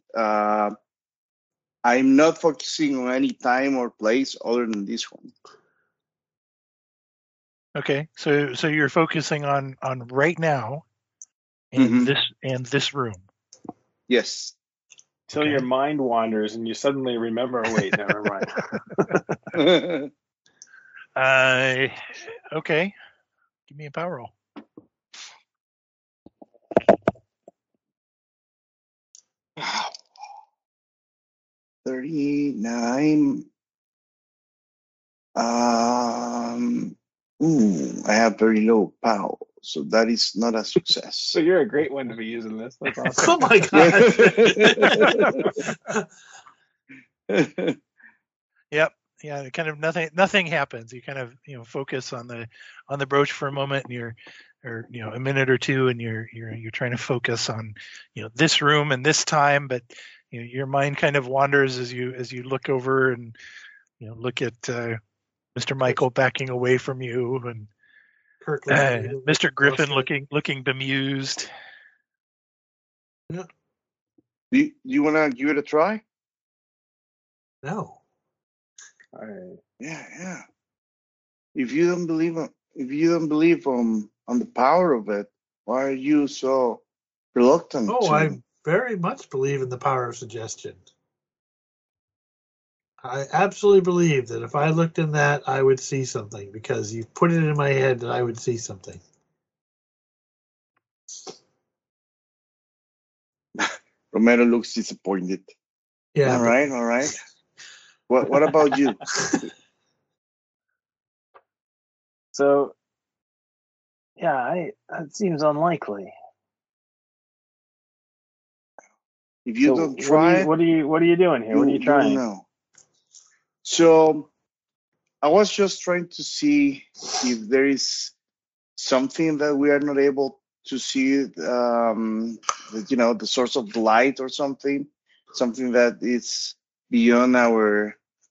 I'm not focusing on any time or place other than this one. Okay, so you're focusing on right now, and this room. Yes. Till your mind wanders and you suddenly remember. Wait, never mind. Okay. Give me a power roll. Wow. 39. I have very low power, so that is not a success. So you're a great one to be using this. That's awesome. Oh my god. Yep. Yeah, kind of nothing happens. You kind of focus on the brooch for a moment, and a minute or two, and you're trying to focus on this room and this time, but your mind kind of wanders as you look over and look at Mr. Michael backing away from you, and Mr. Griffin looking bemused. Yeah. Do you want to give it a try? No. Yeah. If you don't believe on the power of it, why are you so reluctant? I very much believe in the power of suggestion. I absolutely believe that if I looked in that, I would see something, because you put it in my head that I would see something. Romero looks disappointed. Yeah. All right. What about you? So, yeah, it seems unlikely. If you don't try, what are you doing here? What are you trying? No. So, I was just trying to see if there is something that we are not able to see, the source of the light or something that is beyond our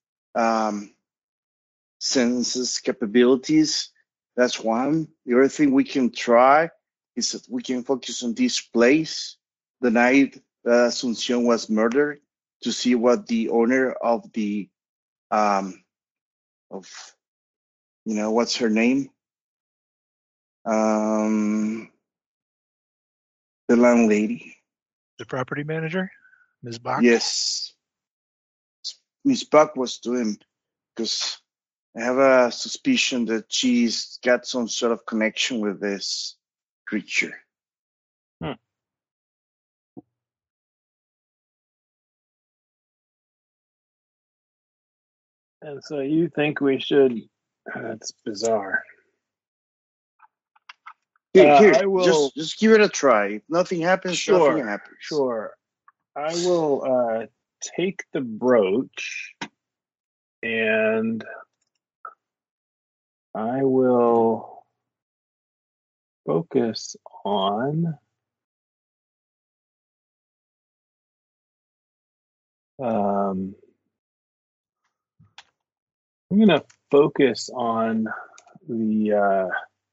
senses capabilities. That's one. The other thing we can try is that we can focus on this place the night Asuncion was murdered, to see what the owner of the what's her name, the landlady. The property manager, Ms. Bach. Yes, Miss Buck was to him, because I have a suspicion that she's got some sort of connection with this creature. And so you think we should? That's bizarre. Here, I will just give it a try. If nothing happens, nothing happens. Sure. I will take the brooch and I will focus on I'm going to focus on the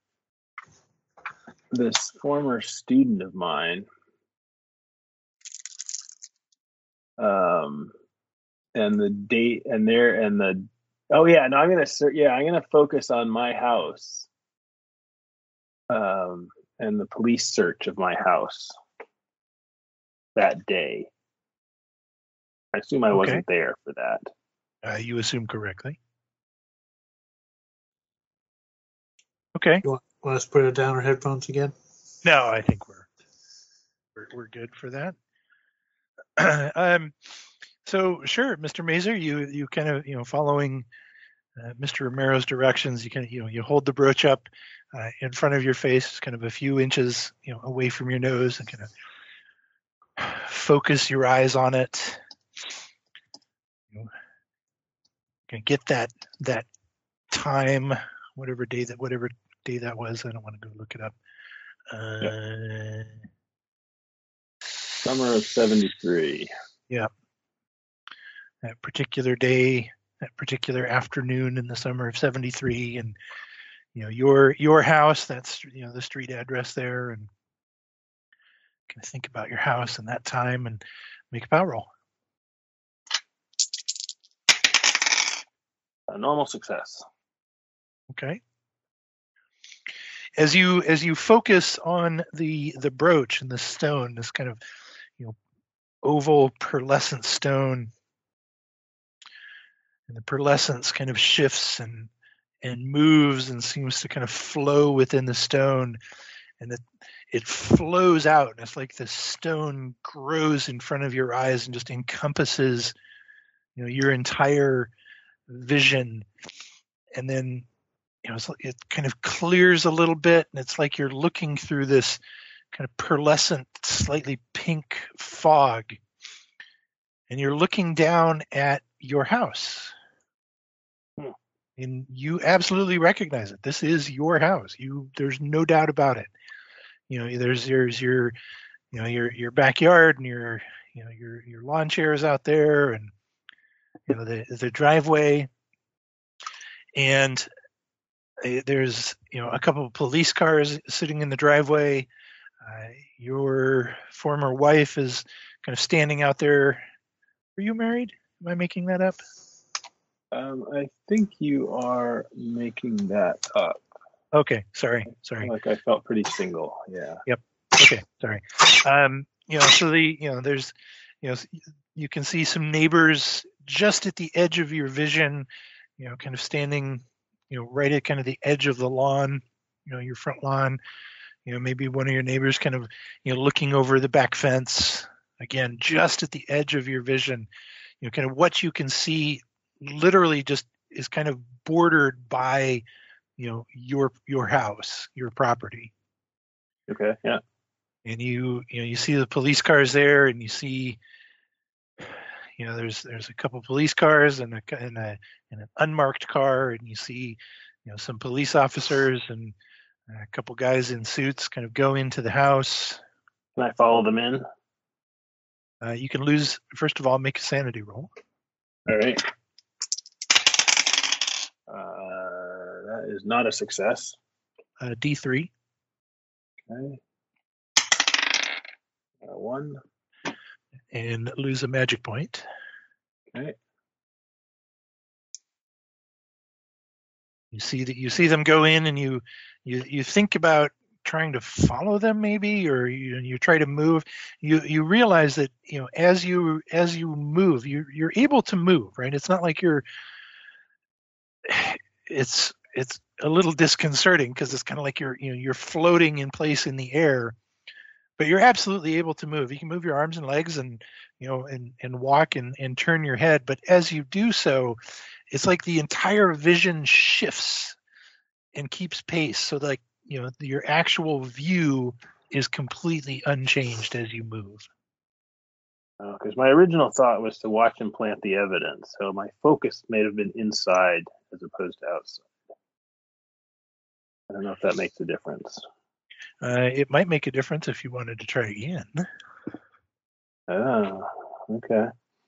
this former student of mine, and the date and the. Oh yeah, no, I'm gonna focus on my house, and the police search of my house that day. I assume I wasn't there for that. You assume correctly. Okay. You want us to put it down our headphones again? No, I think we're good for that. So sure, Mr. Mazer, you kind of following Mr. Romero's directions. You kind of you hold the brooch up in front of your face, kind of a few inches away from your nose, and kind of focus your eyes on it. Can get that time, whatever day that was. I don't want to go look it up. Summer of '73. Yeah. That particular day, that particular afternoon in the summer of '73, and your house. That's the street address there, and kind of think about your house and that time, and make a power roll. A normal success. Okay. As you focus on the brooch and the stone, this kind of oval pearlescent stone, and the pearlescence kind of shifts and moves and seems to kind of flow within the stone, and it flows out, and it's like the stone grows in front of your eyes and just encompasses your entire vision, and then it kind of clears a little bit, and it's like you're looking through this kind of pearlescent, slightly pink fog, and you're looking down at your house. And you absolutely recognize it. This is your house. There's no doubt about it. There's your backyard, and your lawn chairs out there, and the driveway, and there's a couple of police cars sitting in the driveway. Your former wife is kind of standing out there. Are you married? Am I making that up? I think you are making that up. Okay, sorry. Like I felt pretty single. Yeah. Yep. Okay, sorry. So there's you can see some neighbors just at the edge of your vision, kind of standing, right at kind of the edge of the lawn, your front lawn. Maybe one of your neighbors kind of, looking over the back fence, again, just at the edge of your vision. Kind of what you can see literally just is kind of bordered by, your house, your property. Okay. Yeah. And you see the police cars there, and you see, there's a couple police cars and an unmarked car, and you see some police officers and a couple guys in suits kind of go into the house. Can I follow them in? You can lose, first of all, make a sanity roll. All right. That is not a success. D3. Okay. 1. And lose a magic point. Okay. You see them go in, and you think about trying to follow them, maybe, or you try to move. You realize that as you move, you're able to move, right? It's not like it's a little disconcerting because it's kind of like you're floating in place in the air, but you're absolutely able to move. You can move your arms and legs and walk and turn your head, but as you do so, it's like the entire vision shifts and keeps pace, so like your actual view is completely unchanged as you move. Because my original thought was to watch and plant the evidence, so my focus may have been inside as opposed to outside. I don't know if that makes a difference. It might make a difference if you wanted to try again. Oh, okay.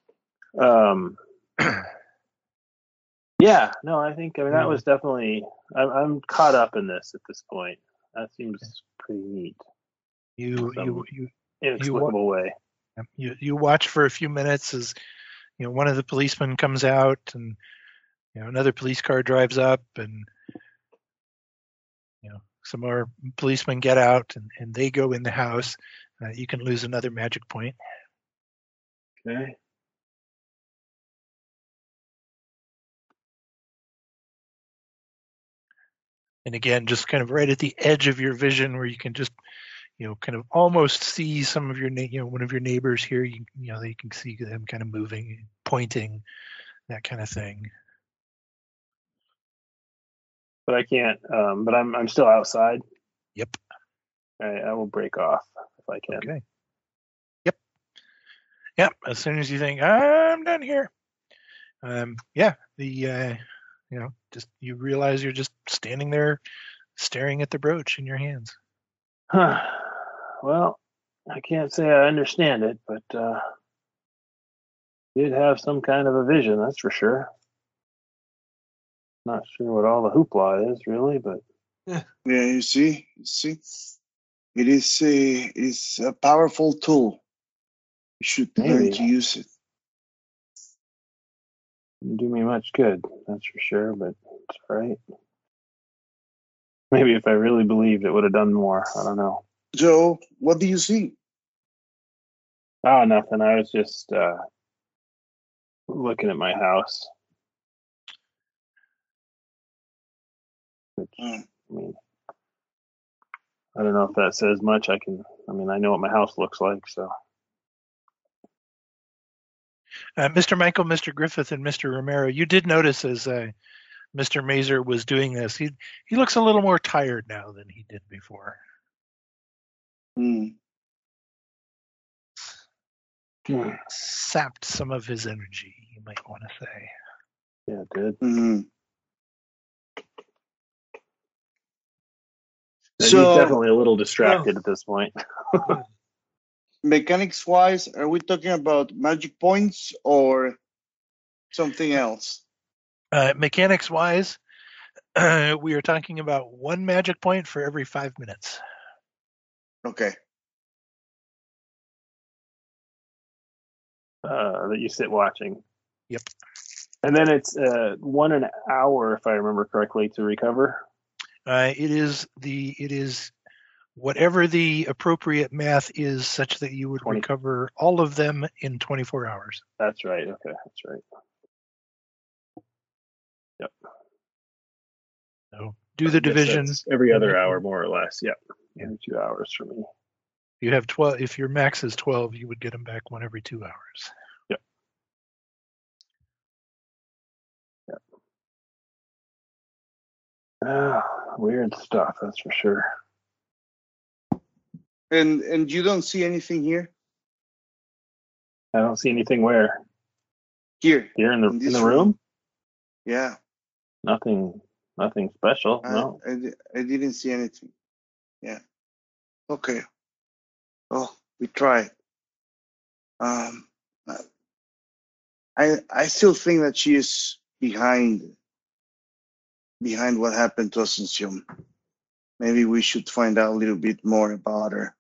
Yeah, no, I mean that was definitely. I'm caught up in this at this point. That seems pretty neat. You inexplicable way. You watch for a few minutes as one of the policemen comes out, and another police car drives up, and some more policemen get out, and they go in the house. You can lose another magic point. Okay. And again, just kind of right at the edge of your vision, where you can just kind of almost see some of your one of your neighbors here. You can see them kind of moving, pointing, that kind of thing. But I can't. But I'm still outside. Yep. I will break off if I can. Okay. Yep. As soon as you think I'm done here, just you realize you're just standing there, staring at the brooch in your hands. Well, I can't say I understand it, but did have some kind of a vision, that's for sure. Not sure what all the hoopla is, really, but yeah, you see, it is a powerful tool. You should learn to use it. Didn't do me much good, that's for sure, but it's all right. Maybe if I really believed, it would have done more. I don't know. Joe, what do you see? Oh, nothing. I was just looking at my house. Which, I mean, I don't know if that says much. I know what my house looks like, so. Mr. Michael, Mr. Griffith, and Mr. Romero, you did notice as Mr. Mazer was doing this, he looks a little more tired now than he did before. Sapped some of his energy, you might want to say. Yeah, it did. Mm-hmm. So, he's definitely a little distracted at this point. Mechanics-wise, are we talking about magic points or something else? Mechanics-wise, we are talking about 1 magic point for every 5 minutes. Okay. That you sit watching. Yep. And then it's 1 an hour, if I remember correctly, to recover. It is whatever the appropriate math is, such that you would recover all of them in 24 hours. That's right. Okay, that's right. Yep. So do the division. Every other hour, more or less. Yep. Every 2 hours for me. You have 12. If your max is 12, you would get them back 1 every 2 hours. Yep. Yep. Weird stuff, that's for sure. And you don't see anything here? I don't see anything where? Here Here in this the room? Yeah. Nothing special. No. I didn't see anything. Yeah. Okay. Oh, we tried. Um, I still think that she is behind what happened to Asuncion. Maybe we should find out a little bit more about her.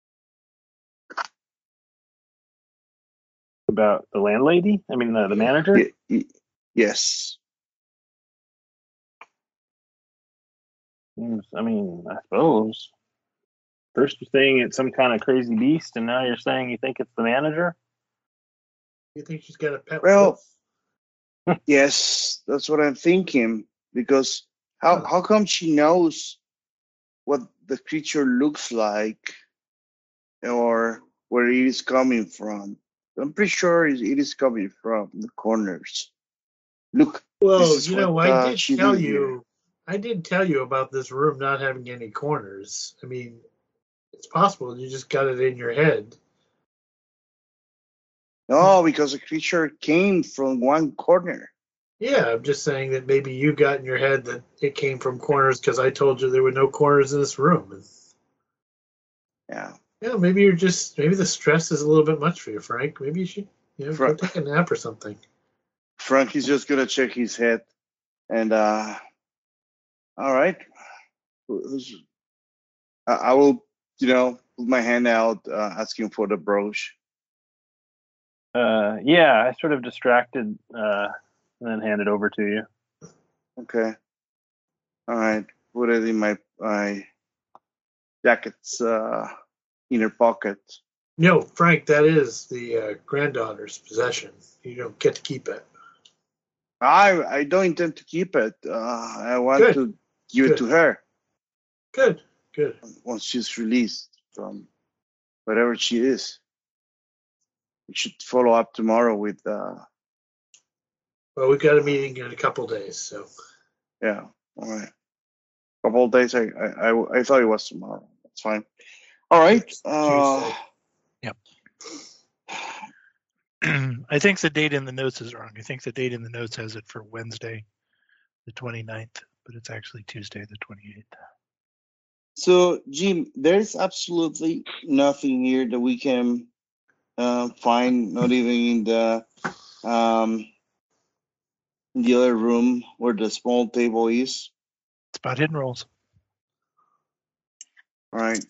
About the landlady? I mean, the manager? Yes. I mean, I suppose. First you're saying it's some kind of crazy beast, and now you're saying you think it's the manager? You think she's got a pet Well, wolf? yes, that's what I'm thinking. Because how come she knows what the creature looks like or where it is coming from? I'm pretty sure it is coming from the corners. Look, Well, this is I she did here. I did tell you about this room not having any corners. I mean, it's possible you just got it in your head. No, because the creature came from one corner. Yeah, I'm just saying that maybe you got in your head that it came from corners because I told you there were no corners in this room. Yeah. Yeah, maybe the stress is a little bit much for you, Frank. Maybe you should, go take a nap or something. Frank is just gonna check his head, and all right, I will, put my hand out, asking for the brooch. Yeah, I sort of distracted, and then hand it over to you. Okay. All right. Put it in my jacket's inner pocket. No, Frank, that is the granddaughter's possession. You don't get to keep it. I don't intend to keep it. I want to give it to her. Good. Once she's released from wherever she is. We should follow up tomorrow with. Well, we've got a meeting in a couple days, so. Yeah. All right. Couple of days. I thought it was tomorrow. That's fine. All right. Tuesday. Yep. I think the date in the notes is wrong. I think the date in the notes has it for Wednesday, the 29th, but it's actually Tuesday, the 28th. So, Jim, there's absolutely nothing here that we can find, not even in the other room where the small table is. It's about hidden rolls. All right.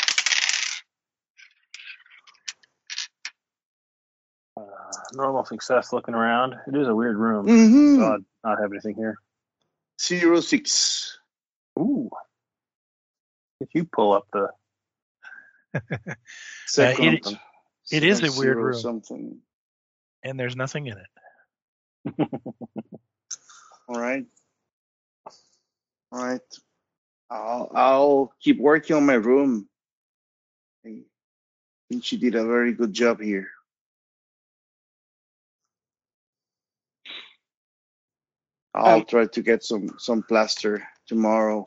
Normal success looking around. It is a weird room. Mm-hmm. God, not have anything here. 06. Ooh. If you pull up the second, it is a weird room. Something. And there's nothing in it. All right. I'll keep working on my room. I think she did a very good job here. I'll try to get some plaster tomorrow.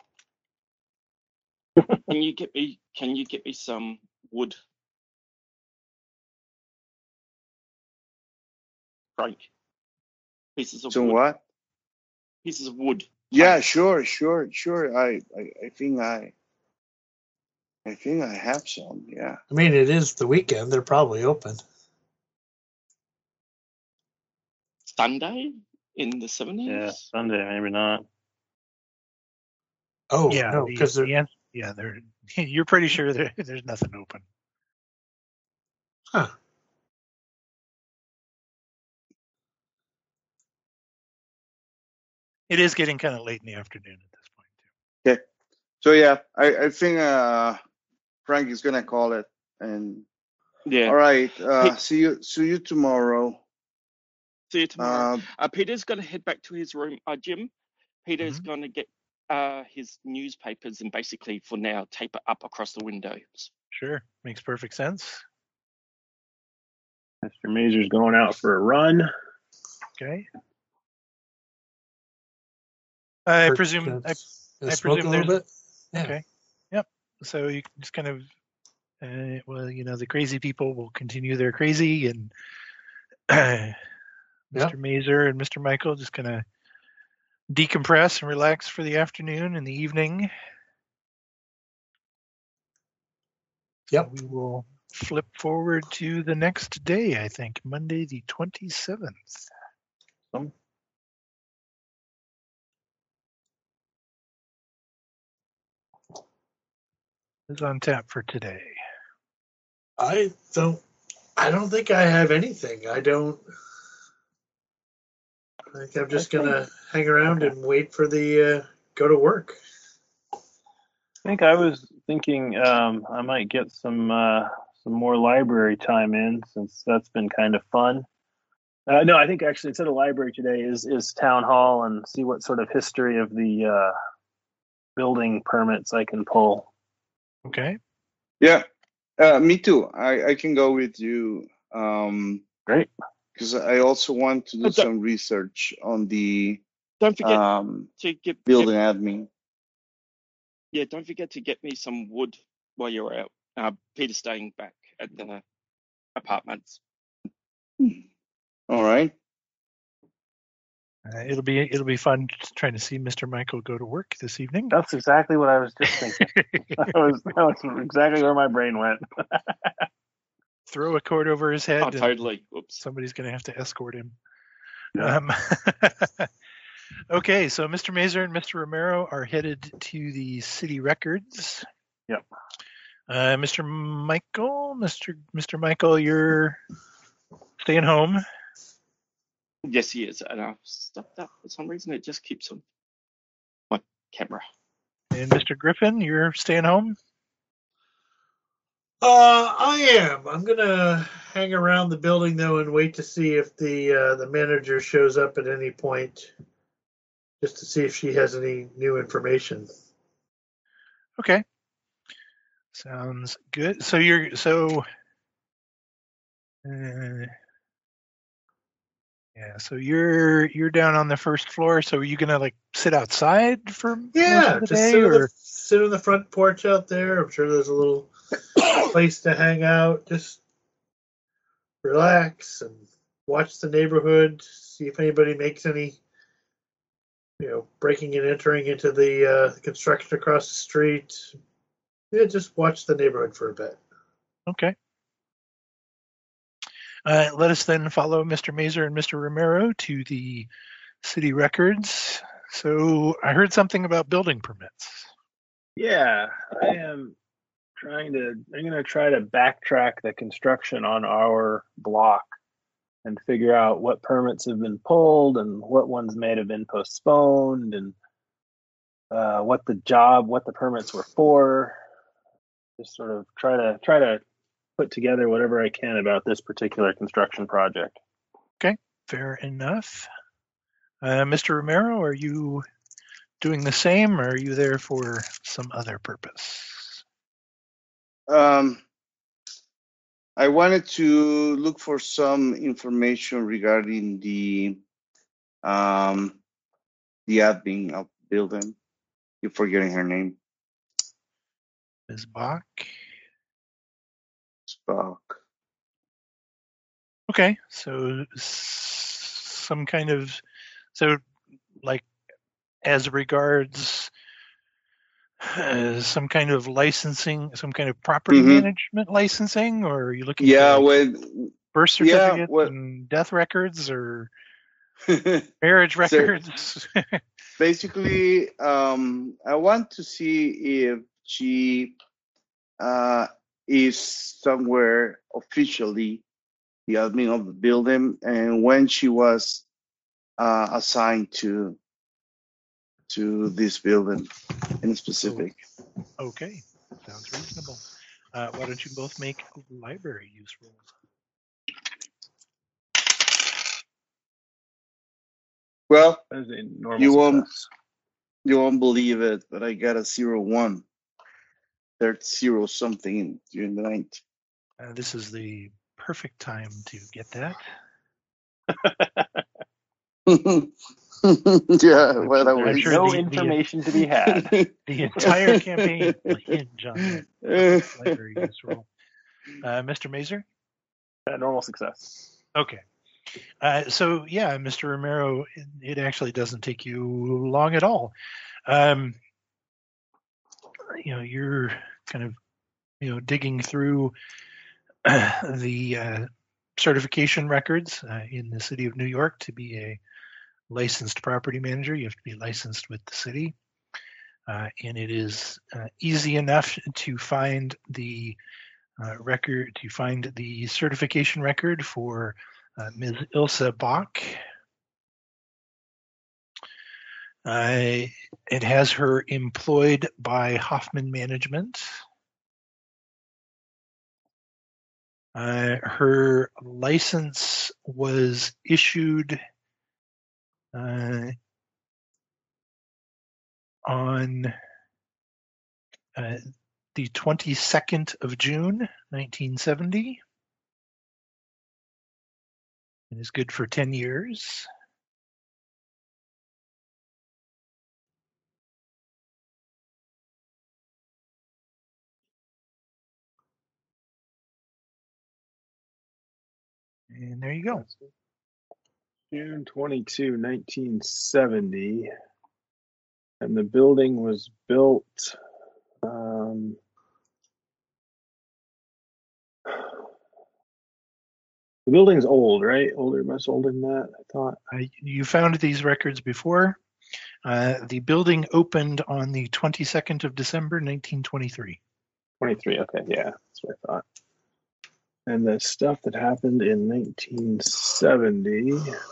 Can you get me some wood, Frank? Pieces of some wood. What? Pieces of wood. Yeah, sure. I think I have some. Yeah. I mean, it is the weekend. They're probably open. Sunday in the 70s? Yeah, Sunday, maybe not. Oh, yeah, no, because you're pretty sure there's nothing open. Huh. It is getting kind of late in the afternoon at this point, too. Okay. So, yeah, I think Frank is going to call it. And yeah. All right. See you tomorrow. See you tomorrow. Peter's going to head back to his room. Jim, Peter's going to get his newspapers and basically, for now, tape it up across the windows. Sure. Makes perfect sense. Mr. Mazur's going out for a run. Okay. I presume a little bit. Yeah. Okay. Yep. So you can just kind of, the crazy people will continue their crazy, and Mr. Mazer and Mr. Michael just going to decompress and relax for the afternoon and the evening. Yep. We will flip forward to the next day, I think, Monday the 27th. Who's on tap for today? I don't think I have anything. I think I'm just gonna hang around and wait for the go to work. I think I was thinking I might get some more library time in, since that's been kind of fun. No, I think actually instead of library today is town hall, and see what sort of history of the building permits I can pull. Okay. Yeah, me too. I can go with you. Great. Because I also want to do some research on the Don't forget to building admin. Yeah, don't forget to get me some wood while you're out. Peter's staying back at the apartments. All right. It'll be fun trying to see Mr. Michael go to work this evening. That's exactly what I was just thinking. that was exactly where my brain went. Throw a cord over his head. Oh, totally. Oops. Somebody's going to have to escort him. Yeah. Okay, so Mr. Mazer and Mr. Romero are headed to the city records. Yep. Mr. Michael, you're staying home. Yes, he is. And I've stopped that for some reason. It just keeps on my camera. And Mr. Griffin, you're staying home? I am. I'm gonna hang around the building though and wait to see if the manager shows up at any point, just to see if she has any new information. Okay. Sounds good. So you're down on the first floor. So are you gonna like sit outside for most of the day, sit on the front porch out there? I'm sure there's a little place to hang out, just relax and watch the neighborhood, see if anybody makes any breaking and entering into the construction across the street. Yeah, just watch the neighborhood for a bit. Okay. Let us then follow Mr. Mazer and Mr. Romero to the city records. So I heard something about building permits. Yeah, I'm going to try to backtrack the construction on our block and figure out what permits have been pulled and what ones may have been postponed, and what the permits were for. Just sort of try to put together whatever I can about this particular construction project. Okay, fair enough. Mr. Romero, are you doing the same, or are you there for some other purpose? I wanted to look for some information regarding the admin of the building. You're forgetting her name. Ms. Bach. Spock. Okay, so like as regards some kind of licensing, some kind of property management licensing, or are you looking for birth certificates and death records or marriage records? Basically, I want to see if she is somewhere officially the admin of the building, and when she was assigned to this building in specific. Okay, sounds reasonable. Why don't you both make library use rolls? Well, That is a normal success. You won't believe it, but I got a 0-1. There's 0 something during the night. This is the perfect time to get that. Yeah, well, there's no information to be had. The entire campaign will hinge on that library use roll. Mr. Mazer? Normal success. Okay. So yeah, Mr. Romero, it actually doesn't take you long at all. You're kind of digging through the certification records in the city of New York. To be a licensed property manager, you have to be licensed with the city, and it is easy enough to find the certification record for Ms. Ilse Bach. It has her employed by Hoffman Management. Her license was issued on the 22nd of June, 1970, and is good for 10 years. And there you go. June 22, 1970. And the building was built the building's old, right? Much older than that, I thought. You found these records before. The building opened on the 22nd of December, 1923. 23, okay, yeah, that's what I thought. And the stuff that happened in 1970.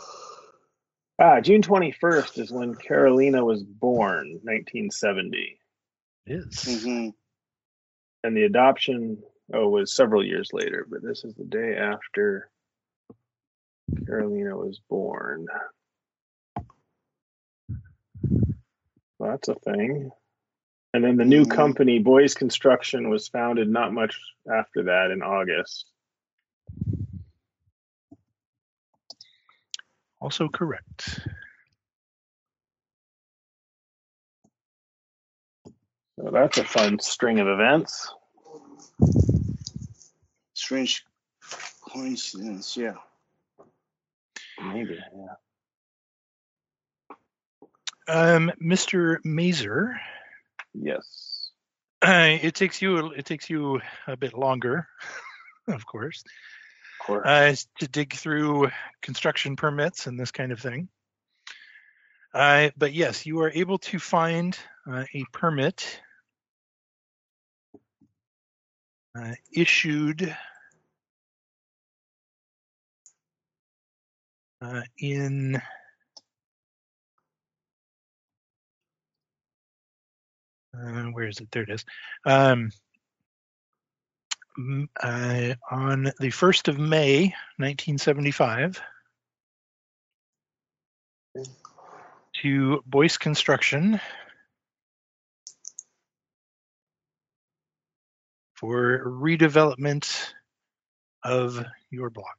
June 21st is when Carolina was born, 1970. It is. Mm-hmm. And the adoption was several years later, but this is the day after Carolina was born. Well, that's a thing. And then the new company, Boyce Construction, was founded not much after that in August. Also correct. So that's a fun string of events. Strange coincidence, yeah. Maybe, yeah. Mr. Mazer. Yes. It takes you a bit longer, of course. To dig through construction permits and this kind of thing. But yes, you are able to find a permit issued in where is it? There it is. On the 1st of May, 1975, to Boyce Construction for redevelopment of your block.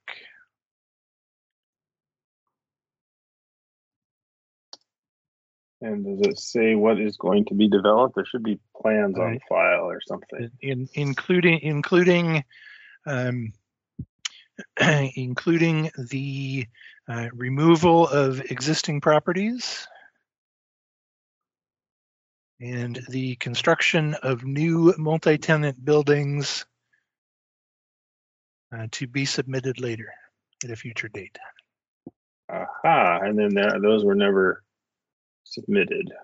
And does it say what is going to be developed? There should be plans on file or something. Including the removal of existing properties and the construction of new multi-tenant buildings to be submitted later at a future date. Aha, and then those were never submitted,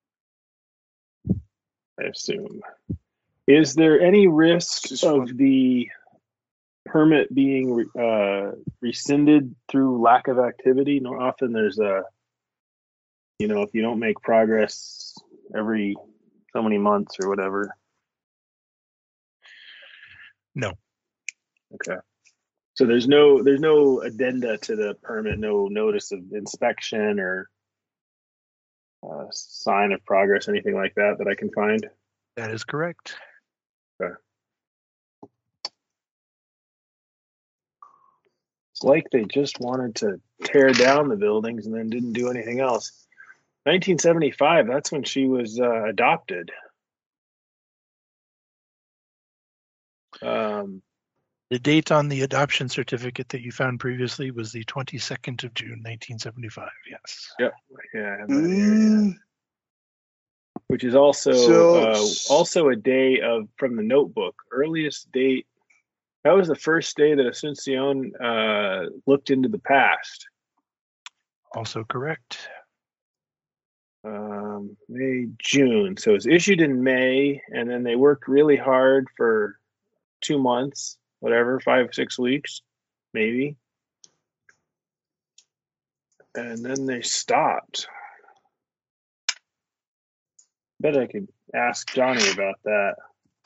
I assume. Is there any risk of the permit being rescinded through lack of activity? No, often there's if you don't make progress every so many months or whatever. No. Okay. So there's no addenda to the permit, no notice of inspection or sign of progress, anything like that I can find? That is correct. Okay. It's like they just wanted to tear down the buildings and then didn't do anything else. 1975, that's when she was adopted. The date on the adoption certificate that you found previously was the 22nd of June, 1975. Yes. Yep. Yeah, I have that here. Which is also a day from the notebook. Earliest date. That was the first day that Asuncion looked into the past. Also correct. May, June. So it was issued in May, and then they worked really hard for 2 months, whatever, 5-6 weeks, maybe. And then they stopped. Bet I could ask Johnny about that.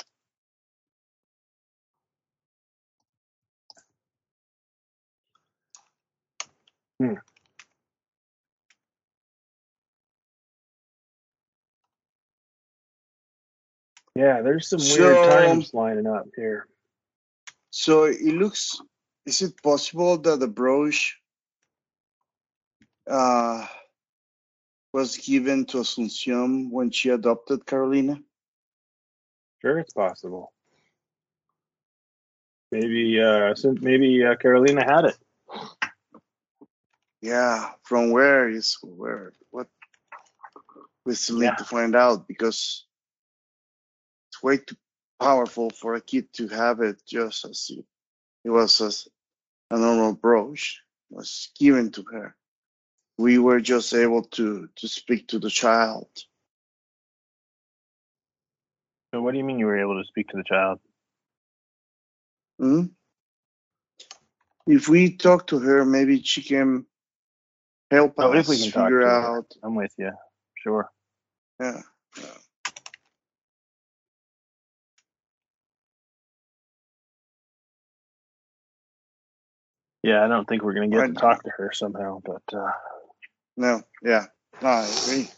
Yeah, there's some weird times lining up here. So it looks, is it possible that the brooch was given to Asuncion when she adopted Carolina? Sure, it's possible. Maybe Carolina had it. Yeah, from where? What? We still need to find out, because it's way too powerful for a kid to have it just as it was as a normal brooch. It was given to her. We were just able to speak to the child. So what do you mean you were able to speak to the child? Hmm? If we talk to her, maybe she can help us if we can figure talk to out. her. I'm with you. Sure. Yeah. Yeah, I don't think we're going to get to talk to her somehow, but... No, yeah. No, I agree.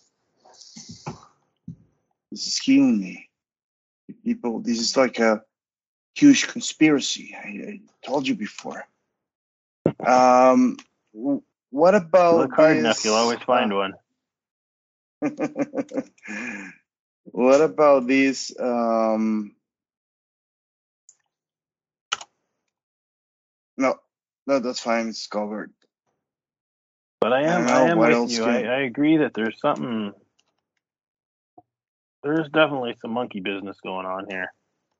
This is killing me. People, this is like a huge conspiracy. I told you before. What about look hard this? enough, you'll always find one. What about this? No, that's fine. It's covered. But I am with you. I agree that there's something. There's definitely some monkey business going on here.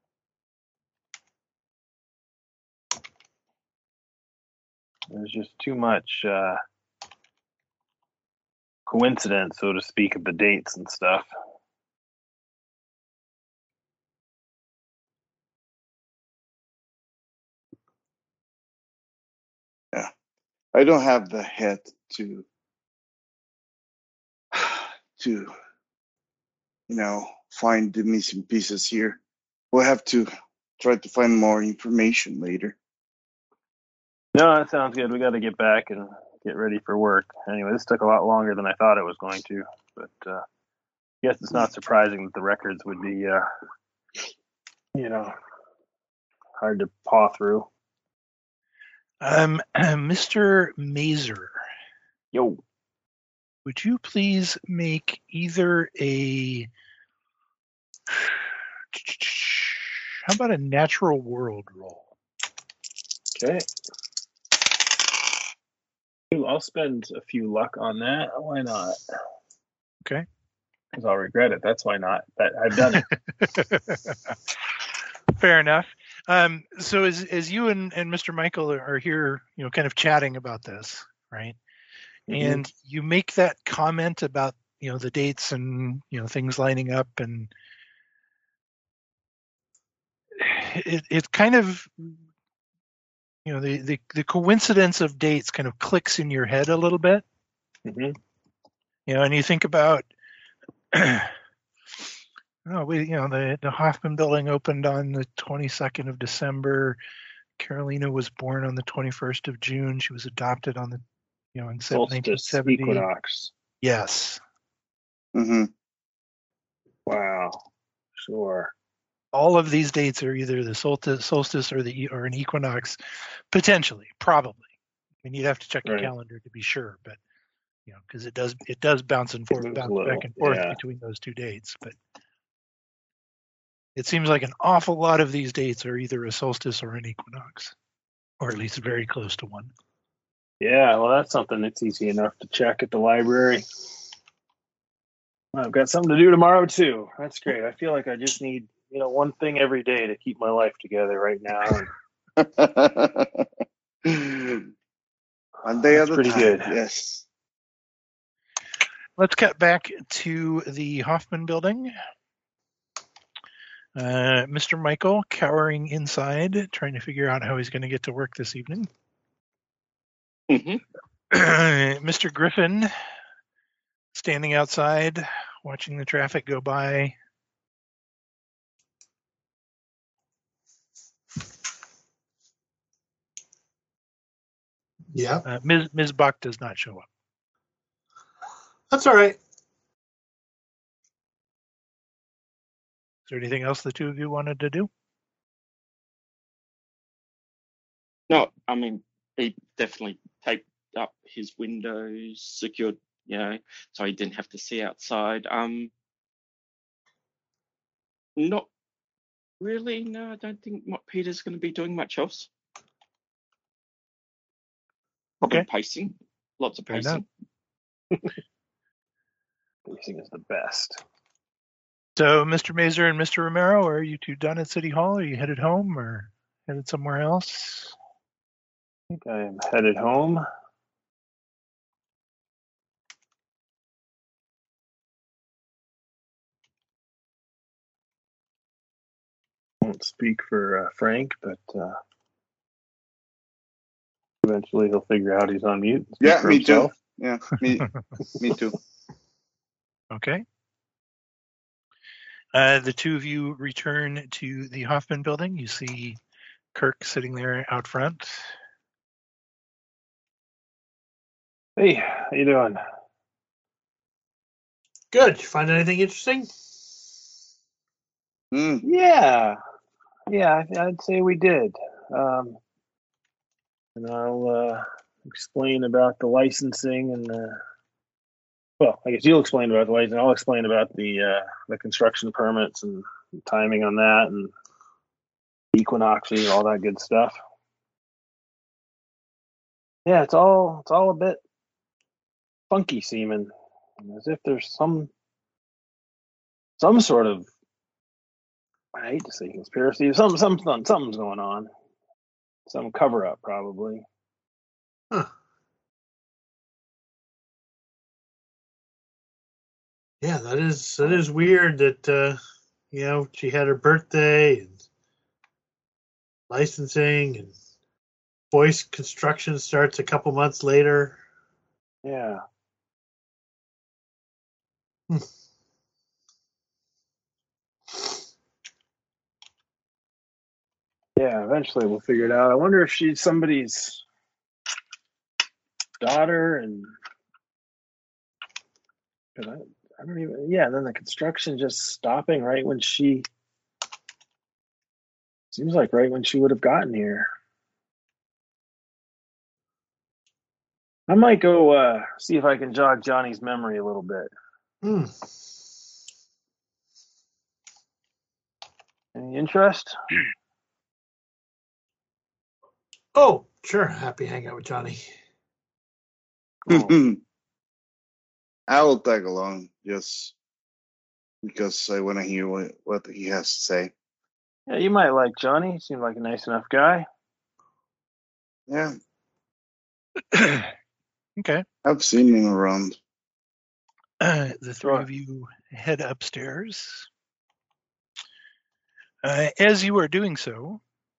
There's just too much coincidence, so to speak, of the dates and stuff. Yeah, I don't have the head to find the missing pieces here. We'll have to try to find more information later. No, that sounds good. We got to get back and get ready for work. Anyway, this took a lot longer than I thought it was going to, but I guess it's not surprising that the records would be, hard to paw through. Mr. Mazer. Yo. Would you please make either how about a natural world roll? Okay. I'll spend a few luck on that. Why not? Okay. Because I'll regret it. That's why not. I've done it. Fair enough. So as you and Mr. Michael are here, kind of chatting about this, right? Mm-hmm. And you make that comment about, the dates and, things lining up, and it kind of, the coincidence of dates kind of clicks in your head a little bit. Mm-hmm. And you think about, the Hoffman building opened on the 22nd of December. Carolina was born on the 21st of June. She was adopted on the, in 1970. Equinox. Yes. Mm-hmm. Wow. Sure. All of these dates are either the solstice or an equinox, potentially, probably. I mean, you'd have to check your calendar to be sure, but because it does bounce back and forth between those two dates. But It seems like an awful lot of these dates are either a solstice or an equinox, or at least very close to one. Yeah, well, that's something that's easy enough to check at the library. I've got something to do tomorrow too. That's great. I feel like I just need, one thing every day to keep my life together right now. One day That's at a pretty time. good. Yes. Let's cut back to the Hoffman building. Mr. Michael cowering inside, trying to figure out how he's going to get to work this evening. Mm-hmm. Mr. Griffin standing outside, watching the traffic go by. Yeah, Ms. Buck does not show up. that's all right. Is there anything else the two of you wanted to do? No, I mean, he definitely taped up his windows, secured, so he didn't have to see outside. Not really. No, I don't think Peter's going to be doing much else. Probably Okay. pacing. Lots of Fair enough. pacing. Pacing is the best. So, Mr. Mazer and Mr. Romero, are you two done at City Hall? Are you headed home or headed somewhere else? I think I am headed home. Won't speak for Frank, but eventually he'll figure out he's on mute. and speak Yeah, for me himself. too. Yeah, me too. Okay. The two of you return to the Hoffman building. You see Kirk sitting there out front. Hey, how you doing? Good. You find anything interesting? Mm. Yeah, I'd say we did. And I'll explain about the licensing and well, I guess you'll explain about the licensing. I'll explain about the construction permits and timing on that and equinoxy, all that good stuff. Yeah, it's all a bit funky seeming, as if there's some sort of, I hate to say conspiracy, something's going on, some cover up probably. Huh. Yeah, that is weird that she had her birthday and licensing and voice construction starts a couple months later. Yeah. Yeah, eventually we'll figure it out. I wonder if she's somebody's daughter, and I don't even. Yeah, and then the construction just stopping right when she seems like right when she would have gotten here. I might go see if I can jog Johnny's memory a little bit. Hmm. Any interest? Oh, sure. Happy to hang out with Johnny. Cool. I will tag along just because I want to hear what he has to say. Yeah, you might like Johnny. He seemed like a nice enough guy. Yeah, Okay. I've seen him around. The three Sure. of you head upstairs. As you are doing so,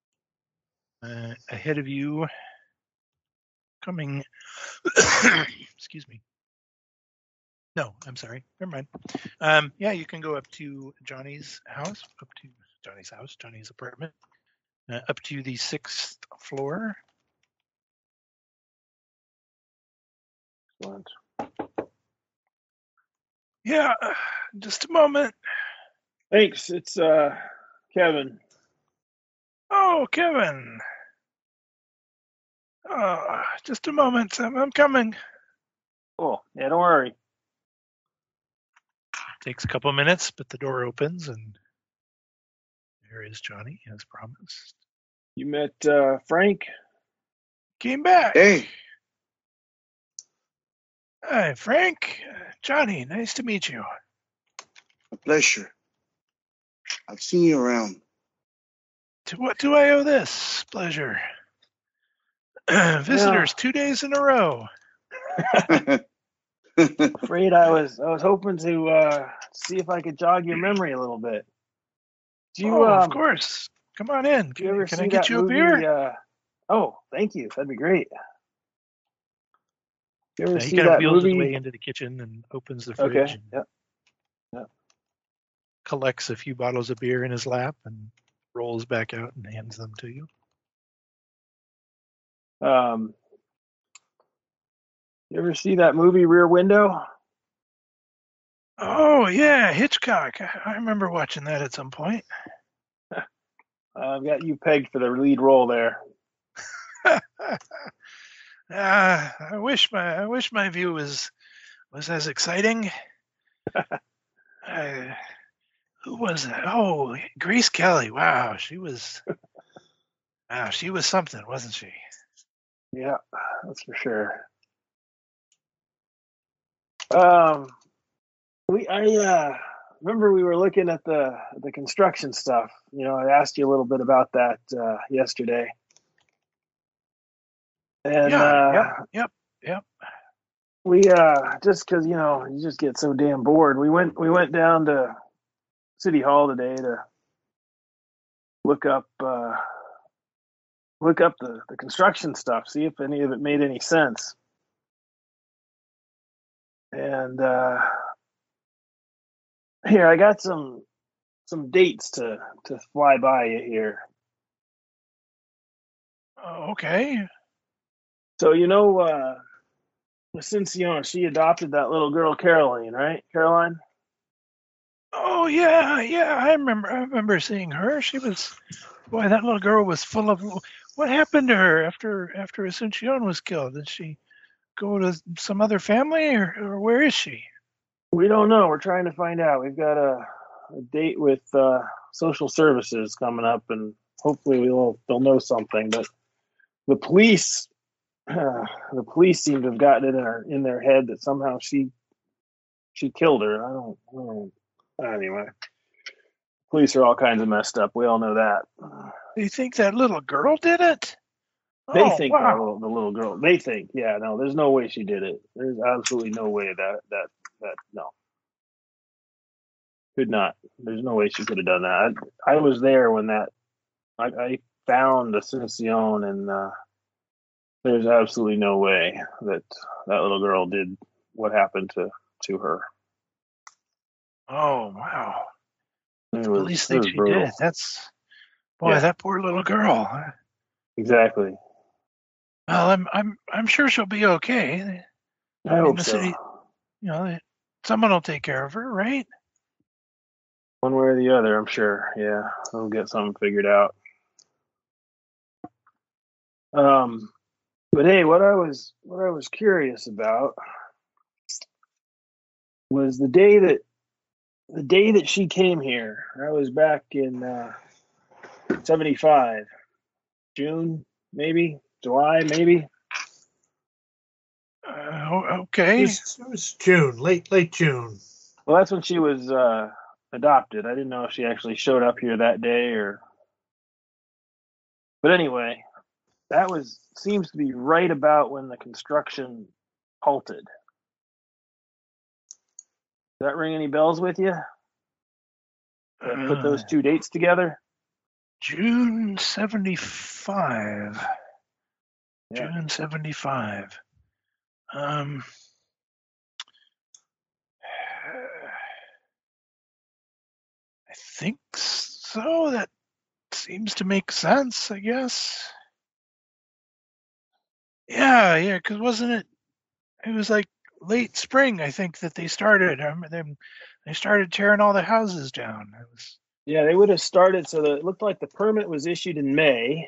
ahead of you, coming, excuse me. No, I'm sorry. Never mind. Yeah, you can go up to Johnny's apartment, up to the 6th floor. Excellent. Yeah, just a moment. Thanks. It's Kevin. Oh, Kevin. Just a moment. I'm coming. Cool. Yeah, don't worry. Takes a couple minutes, but the door opens and there is Johnny, as promised. You met Frank? Came back. Hey, Hi, Frank. Johnny, nice to meet you. a pleasure. I've seen you around. To what do I owe this pleasure? Visitors 2 days in a row. Afraid I was hoping to see if I could jog your memory a little bit. Do you Of course. Come on in. do you ever Can see I get that you a movie? beer? Oh, thank you. That'd be great. You ever He see kind of that wheels his movie? way into the kitchen and opens the fridge Okay. and Yep. Yep. collects a few bottles of beer in his lap and rolls back out and hands them to you. You ever see that movie Rear Window? Oh, yeah, Hitchcock. I remember watching that at some point. I've got you pegged for the lead role there. I wish my view was as exciting. Who was that? Oh, Grace Kelly. Wow, she was something, wasn't she? Yeah, that's for sure. I remember we were looking at the construction stuff. You know, I asked you a little bit about that yesterday, and Yep. we just because you know you just get so damn bored. We went down to City Hall today to look up the construction stuff, see if any of it made any sense. And here I got some dates to fly by you here. Oh, okay. So you know, Ascension, she adopted that little girl Caroline, right? Caroline. Oh yeah. I remember seeing her. She was, boy, that little girl was full of. What happened to her after Asuncion was killed? Did she go to some other family, or where is she? We don't know. We're trying to find out. We've got a date with social services coming up, and hopefully they'll know something. But the police seem to have gotten it in their head that somehow she killed her. I don't. Anyway, police are all kinds of messed up. We all know that. Do you think that little girl did it? They Oh, think wow. the little girl. They think, yeah, no, there's no way she did it. There's absolutely no way that no, could not. There's no way she could have done that. I was there when I found Asuncion, and there's absolutely no way that little girl did what happened to her. Oh, wow. It Police was think she brutal. did. Boy, Yeah. that poor little girl. Exactly. Well, I'm sure she'll be okay. I hope the so. city, someone will take care of her, right? One way or the other, I'm sure. Yeah, they'll get something figured out. But hey, what I was curious about was the day that she came here. I was back in 75, June, maybe July, maybe. Okay. It was June, late June. Well, that's when she was adopted. I didn't know if she actually showed up here that day or. But anyway, that seems to be right about when the construction halted. Does that ring any bells with you? Put those two dates together. June 75. Yeah. June 75. I think so. That seems to make sense, I guess. Yeah, because wasn't it? It was like late spring, I think, that they started. They started tearing all the houses down. Yeah, they would have started. So it looked like the permit was issued in May,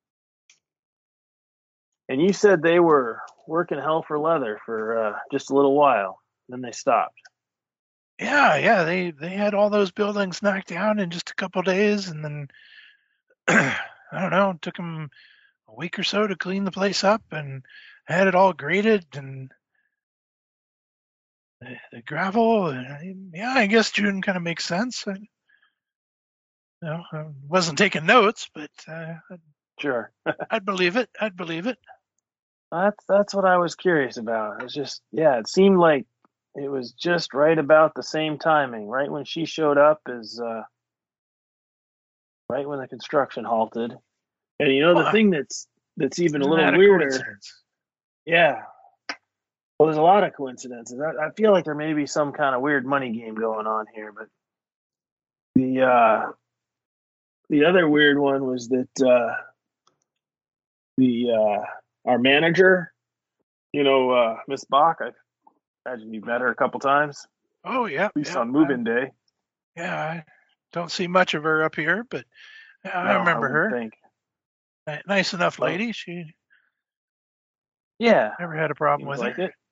and you said they were working hell for leather for just a little while. Then they stopped. Yeah. They had all those buildings knocked down in just a couple days, and then I don't know, it took them a week or so to clean the place up and had it all graded and the gravel. Yeah, I guess June kind of makes sense. I wasn't taking notes, but Sure. I'd believe it. I'd believe it. That's what I was curious about. It's just, yeah, it seemed like it was just right about the same timing, right when she showed up, is right when the construction halted. And the Well, thing that's even a isn't little that a weirder, coincidence? yeah. Well, there's a lot of coincidences. I feel like there may be some kind of weird money game going on here, but the other weird one was that our manager, Miss Bach, I imagine you've met her a couple times, Oh, yeah. at least Yeah. on move-in day. Yeah, I don't see much of her up here, but yeah, I No, remember wouldn't her. think. Nice enough Oh, lady. She yeah, never had a problem seems with like her. it.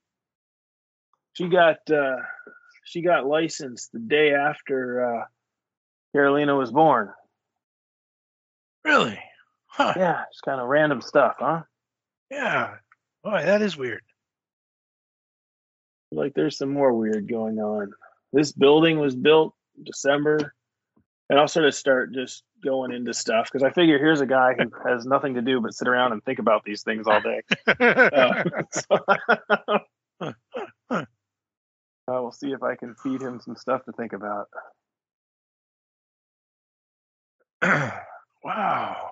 She got licensed the day after Carolina was born. Really? Huh. Yeah, just kind of random stuff, huh? Yeah. Boy, that is weird. Like there's some more weird going on. This building was built December, and I'll sort of start just going into stuff because I figure here's a guy who has nothing to do but sit around and think about these things all day. I will see if I can feed him some stuff to think about. Wow.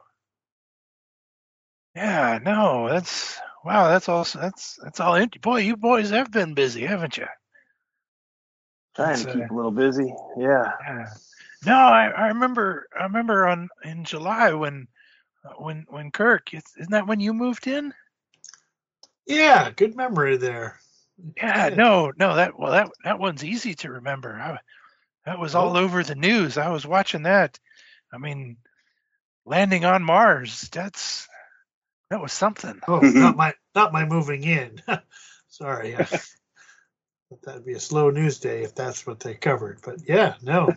Yeah, no, that's wow, that's all empty. Boy, you boys have been busy, haven't you? Trying to keep a little busy. Yeah. Yeah. No, I remember in July when Kirk, isn't that when you moved in? Yeah, good memory there. Yeah, no, that one's easy to remember. That was all over the news. I was watching that. I mean, landing on Mars. That was something. Oh, not my moving in. Sorry. That'd be a slow news day if that's what they covered. But yeah, no.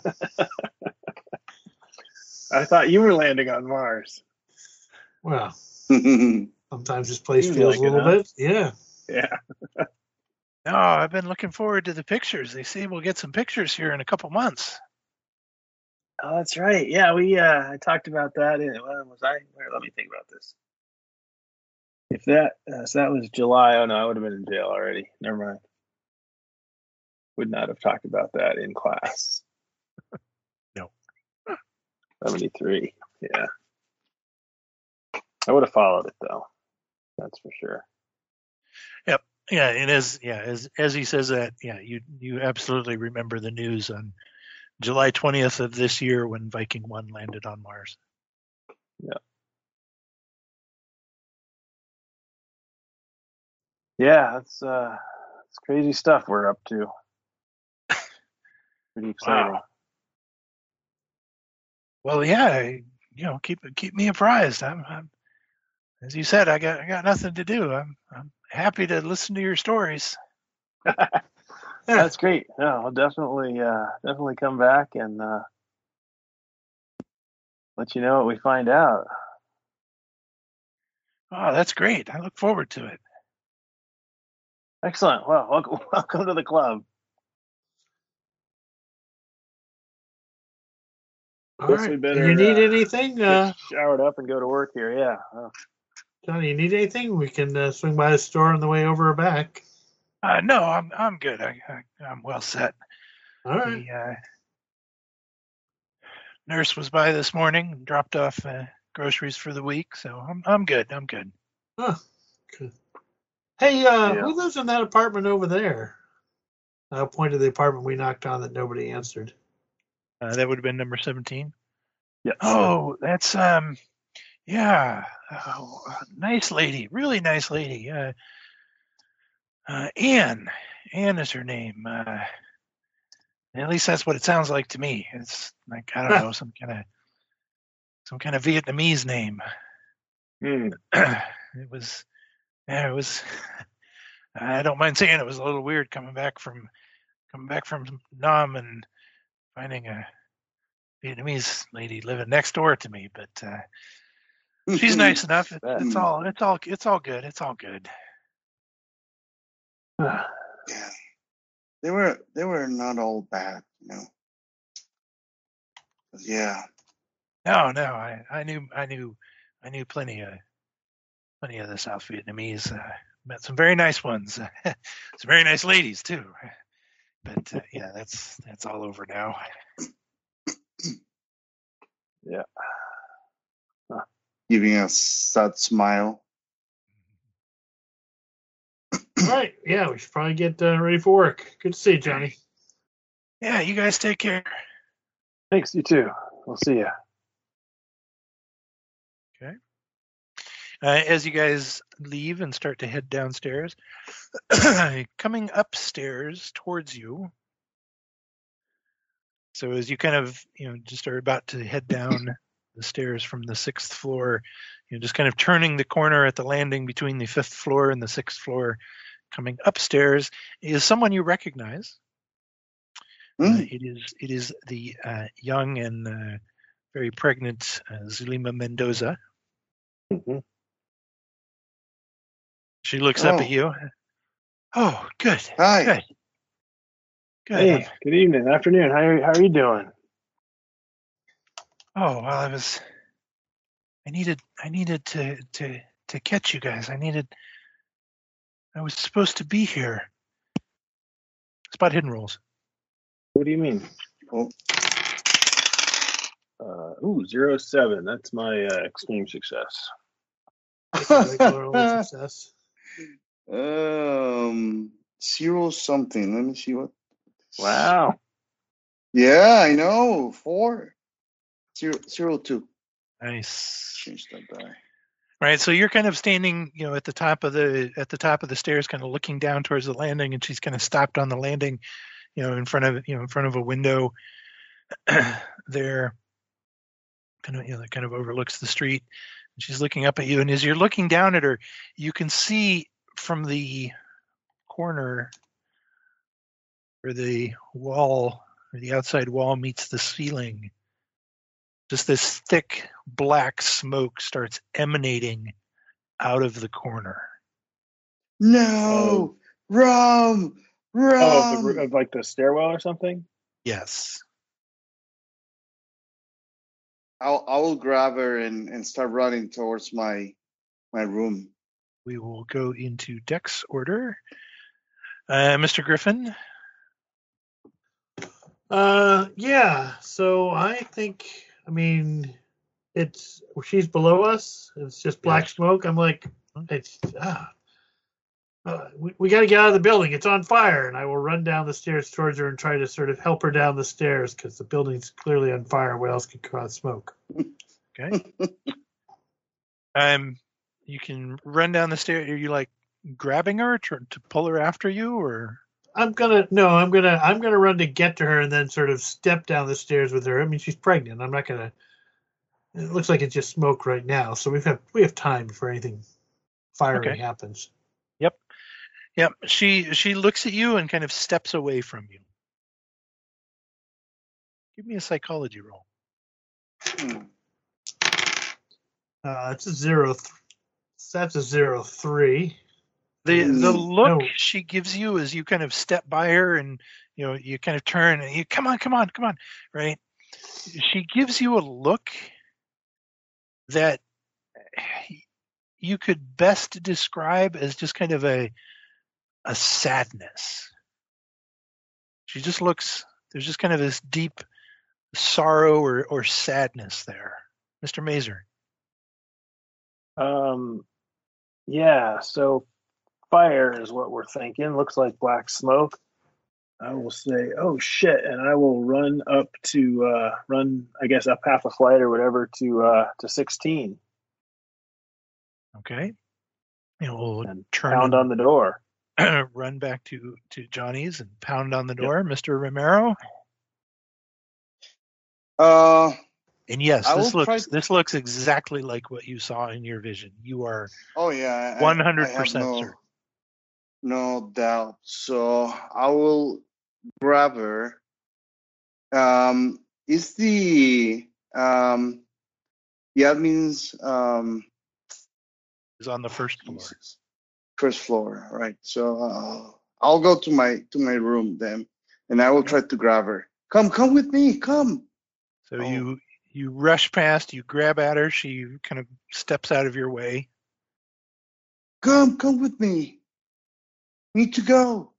I thought you were landing on Mars. Well, sometimes this place Seems feels like a little it, huh? bit. Yeah. Yeah. No, I've been looking forward to the pictures. They say we'll get some pictures here in a couple months. Oh, that's right. Yeah, I talked about that. When was I? Let me think about this. If that so that was July. Oh no, I would have been in jail already. Never mind. Would not have talked about that in class. No. 73. Yeah. I would have followed it though. That's for sure. Yep. Yeah, and as he says that, yeah, you absolutely remember the news on July 20th of this year when Viking 1 landed on Mars. Yeah. Yeah, it's crazy stuff we're up to. Pretty exciting. Wow. Well, yeah, keep me apprised. I'm as you said, I got nothing to do. I'm happy to listen to your stories. That's great. No, I'll definitely come back and let you know what we find out. Oh, that's great. I look forward to it. Excellent. Well, welcome to the club. All Guess right. we better, you need anything? Get showered up and go to work here. Yeah. Johnny, you need anything? We can swing by the store on the way over or back. No, I'm good. I'm well set. All right. The nurse was by this morning and dropped off groceries for the week, so I'm good. I'm good. Huh. Good. Hey, who lives in that apartment over there? I pointed to the apartment we knocked on that nobody answered. That would have been number 17. Yes. Oh, that's yeah. Oh, nice lady, really nice lady. Anne is her name. At least that's what it sounds like to me. It's like, I don't know, some kind of Vietnamese name. It was. I don't mind saying it was a little weird coming back from Coming back from Nam and finding a Vietnamese lady living next door to me, but she's nice enough. It's all good. It's all good. Yeah, they were not all bad, you know. But yeah. No, I knew plenty of the South Vietnamese. Met some very nice ones. Some very nice ladies too. But yeah, that's all over now. Yeah. Giving a sad smile. All right. Yeah, we should probably get ready for work. Good to see you, Johnny. Yeah, you guys take care. Thanks, you too. We'll see you. Okay. As you guys leave and start to head downstairs, coming upstairs towards you. So as you kind of, just are about to head down the stairs from the 6th floor, just kind of turning the corner at the landing between the 5th floor and the 6th floor, coming upstairs is someone you recognize. It is the young and very pregnant Zulima Mendoza. Mm-hmm. She looks up at you. Oh, good. Hi. Good. Hey, good evening, afternoon. How are you doing? Oh, well, I needed to catch you guys. I was supposed to be here. Spot hidden rolls. What do you mean? Oh. 07. That's my extreme success. Regular success. 0 something. Let me see what. Wow. Yeah, I know. 4. 02. Nice. Change that die. Right, so you're kind of standing, at the top of the stairs, kind of looking down towards the landing, and she's kind of stopped on the landing, in front of a window there, that kind of overlooks the street. And she's looking up at you, and as you're looking down at her, you can see from the corner where the wall, or the outside wall meets the ceiling, just this thick black smoke starts emanating out of the corner. No, Rum. Oh, of like the stairwell or something? Yes. I will grab her and start running towards my room. We will go into Dex order. Mr. Griffin? Yeah. So I think, she's below us. It's just black smoke. I'm like, we got to get out of the building. It's on fire. And I will run down the stairs towards her and try to sort of help her down the stairs because the building's clearly on fire. What else could cause smoke? Okay. You can run down the stairs. Are you like grabbing her to pull her after you, or? I'm gonna run to get to her and then sort of step down the stairs with her. She's pregnant. I'm not gonna. It looks like it's just smoke right now, so we have time before anything fiery happens. Yep. She looks at you and kind of steps away from you. Give me a psychology roll. It's a 0. That's a 03. The look she gives you as you kind of step by her and you kind of turn and you come on, right? She gives you a look that you could best describe as just kind of a sadness. She just looks, there's just kind of this deep sorrow or sadness there. Mr. Mazer. Yeah, so fire is what we're thinking. Looks like black smoke. I will say, oh shit, and I will run up to I guess up half a flight or whatever to 16. Okay. We'll and turn pound on the door. Run back to Johnny's and pound on the door, Mr. Romero. And yes, this looks exactly like what you saw in your vision. You are 100% certain. No doubt. So I will grabber. Is the admin's Is on the first floor. Jesus. First floor, right? So I'll go to my room then, and I will try to grab her. Come with me. Come. So you rush past, you grab at her. She kind of steps out of your way. Come with me. Need to go.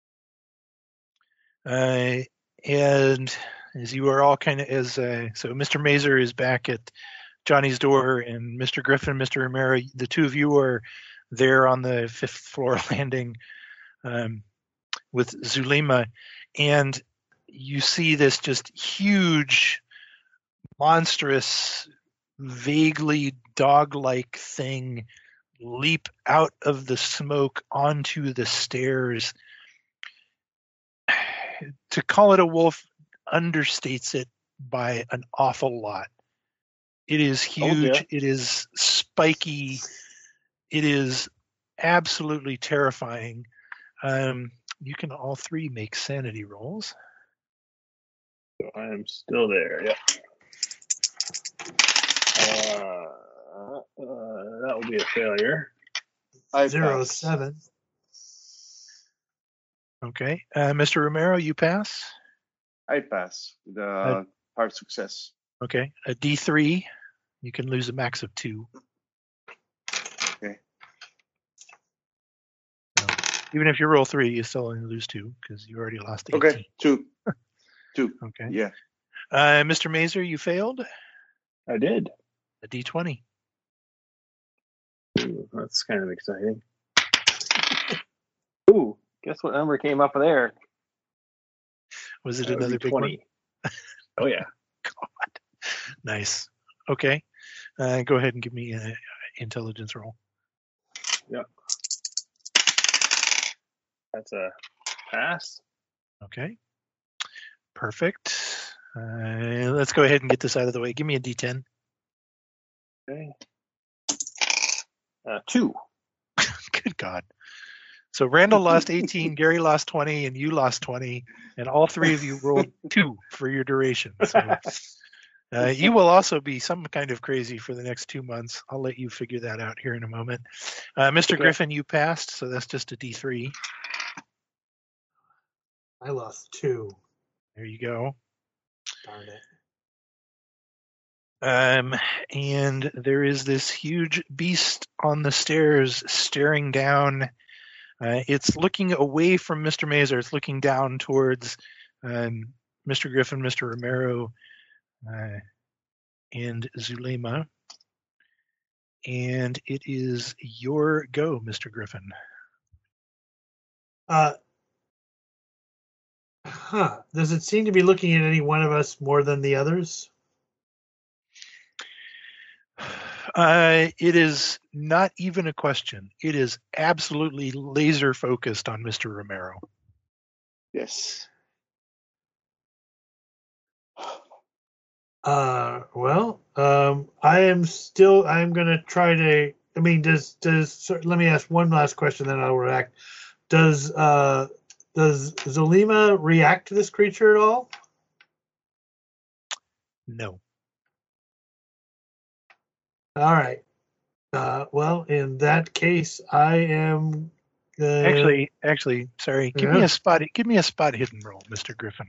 And as you are all kind of so Mr. Mazer is back at Johnny's door, and Mr. Griffin, Mr. Romero, the two of you are there on the 5th floor landing with Zulema, and you see this just huge, monstrous, vaguely dog-like thing leap out of the smoke onto the stairs. To call it a wolf understates it by an awful lot. It is huge. It is spiky. It is absolutely terrifying. You can all three make sanity rolls. So I am still there. Yep. That will be a failure. 0-7. Okay. Mr. Romero, you pass? I pass with a hard success. Okay. A D3. You can lose a max of 2. Okay. So, even if you roll 3, you still only lose 2 because you already lost 18. Okay. 2. Okay. Yeah. Mr. Mazer, you failed? I did. A D20. Ooh, that's kind of exciting. Ooh, guess what number came up there? Was it That would another be big 20. one? Oh, yeah. God. Nice. Okay. Go ahead and give me an intelligence roll. Yep. That's a pass. Okay. Perfect. Let's go ahead and get this out of the way. Give me a D10. Okay. 2. Good God. So Randall lost 18, Gary lost 20, and you lost 20, and all three of you rolled 2 for your duration. So you will also be some kind of crazy for the next 2 months. I'll let you figure that out here in a moment. Mr. Griffin, you passed, so that's just a D3. I lost 2. There you go. Darn it. And there is this huge beast on the stairs staring down. It's looking away from Mr. Mazer. It's looking down towards Mr. Griffin, Mr. Romero, and Zulema. And it is your go, Mr. Griffin. Does it seem to be looking at any one of us more than the others? It is not even a question. It is absolutely laser focused on Mr. Romero. Yes. Well, I'm going to try to, I mean, let me ask one last question, then I'll react. Does Zulema react to this creature at all? No. All right. Well, in that case, I am. Actually, sorry. Give me a spot hidden roll, Mr. Griffin.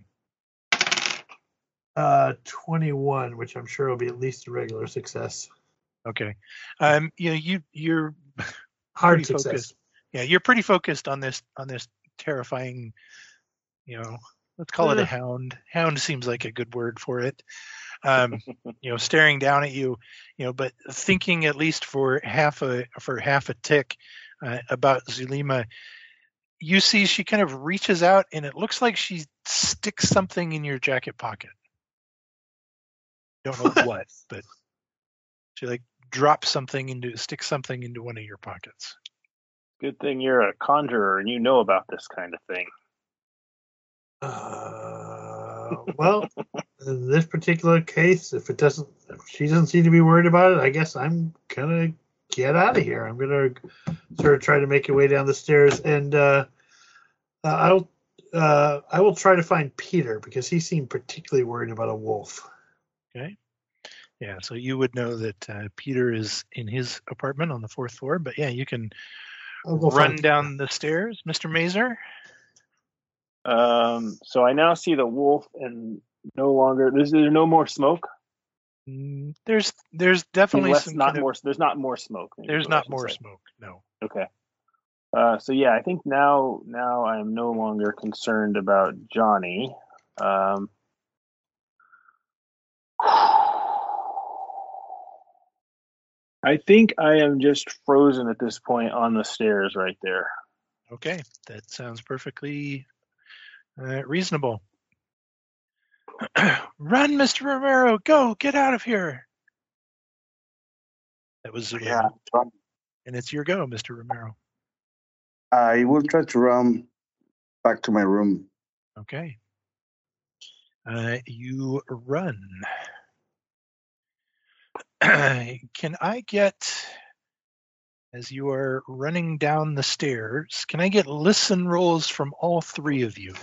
21, which I'm sure will be at least a regular success. Okay. You're hard success. Focused. Yeah, you're pretty focused on this terrifying. Let's call it a hound. Hound seems like a good word for it. Staring down at you, but thinking at least for half a tick about Zulema. You see she kind of reaches out and it looks like she sticks something in your jacket pocket. Don't know what, but she sticks something into one of your pockets. Good thing you're a conjurer and you know about this kind of thing. Well, in this particular case, if she doesn't seem to be worried about it, I guess I'm gonna get out of here. I'm gonna sort of try to make your way down the stairs, and I'll I will try to find Peter because he seemed particularly worried about a wolf. Okay. Yeah, so you would know that Peter is in his apartment on the 4th floor, but yeah, you can I'll go run find down the stairs, Mr. Mazer. So I now see the wolf, and no longer there's no more smoke. There's definitely Less, some not kind more. of, There's not more smoke. there's not more smoke. No. Okay. So yeah, I think now I am no longer concerned about Johnny. I think I am just frozen at this point on the stairs right there. Okay, that sounds perfectly reasonable. Run, Mr. Romero! Go! Get out of here! That was Zulema. Yeah. And it's your go, Mr. Romero. I will try to run back to my room. Okay. You run. Can I get, as you are running down the stairs, can I get listen rolls from all three of you?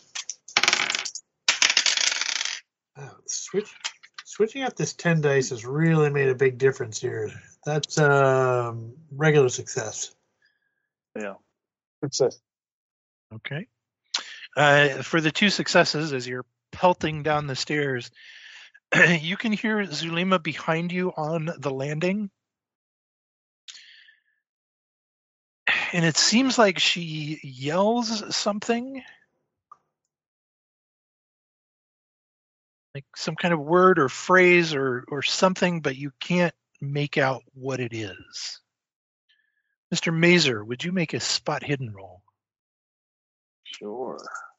Switching up this 10 dice has really made a big difference here. That's regular success. Yeah. Success. Okay. For the 2 successes, as you're pelting down the stairs, you can hear Zulema behind you on the landing. And it seems like she yells something. Like some kind of word or phrase or something, but you can't make out what it is. Mr. Mazer, would you make a spot hidden roll? Sure.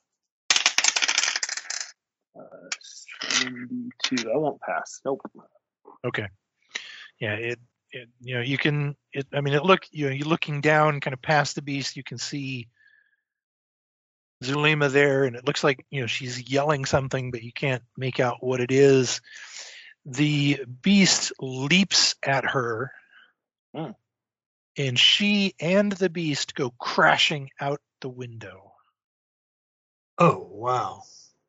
72. I won't pass. Nope. Okay. Yeah, it you can you're looking down kind of past the beast, you can see Zulema there, and it looks like she's yelling something, but you can't make out what it is. The beast leaps at her, and she and the beast go crashing out the window. Oh, wow.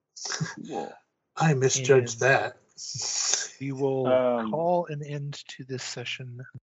I misjudged that. We will call an end to this session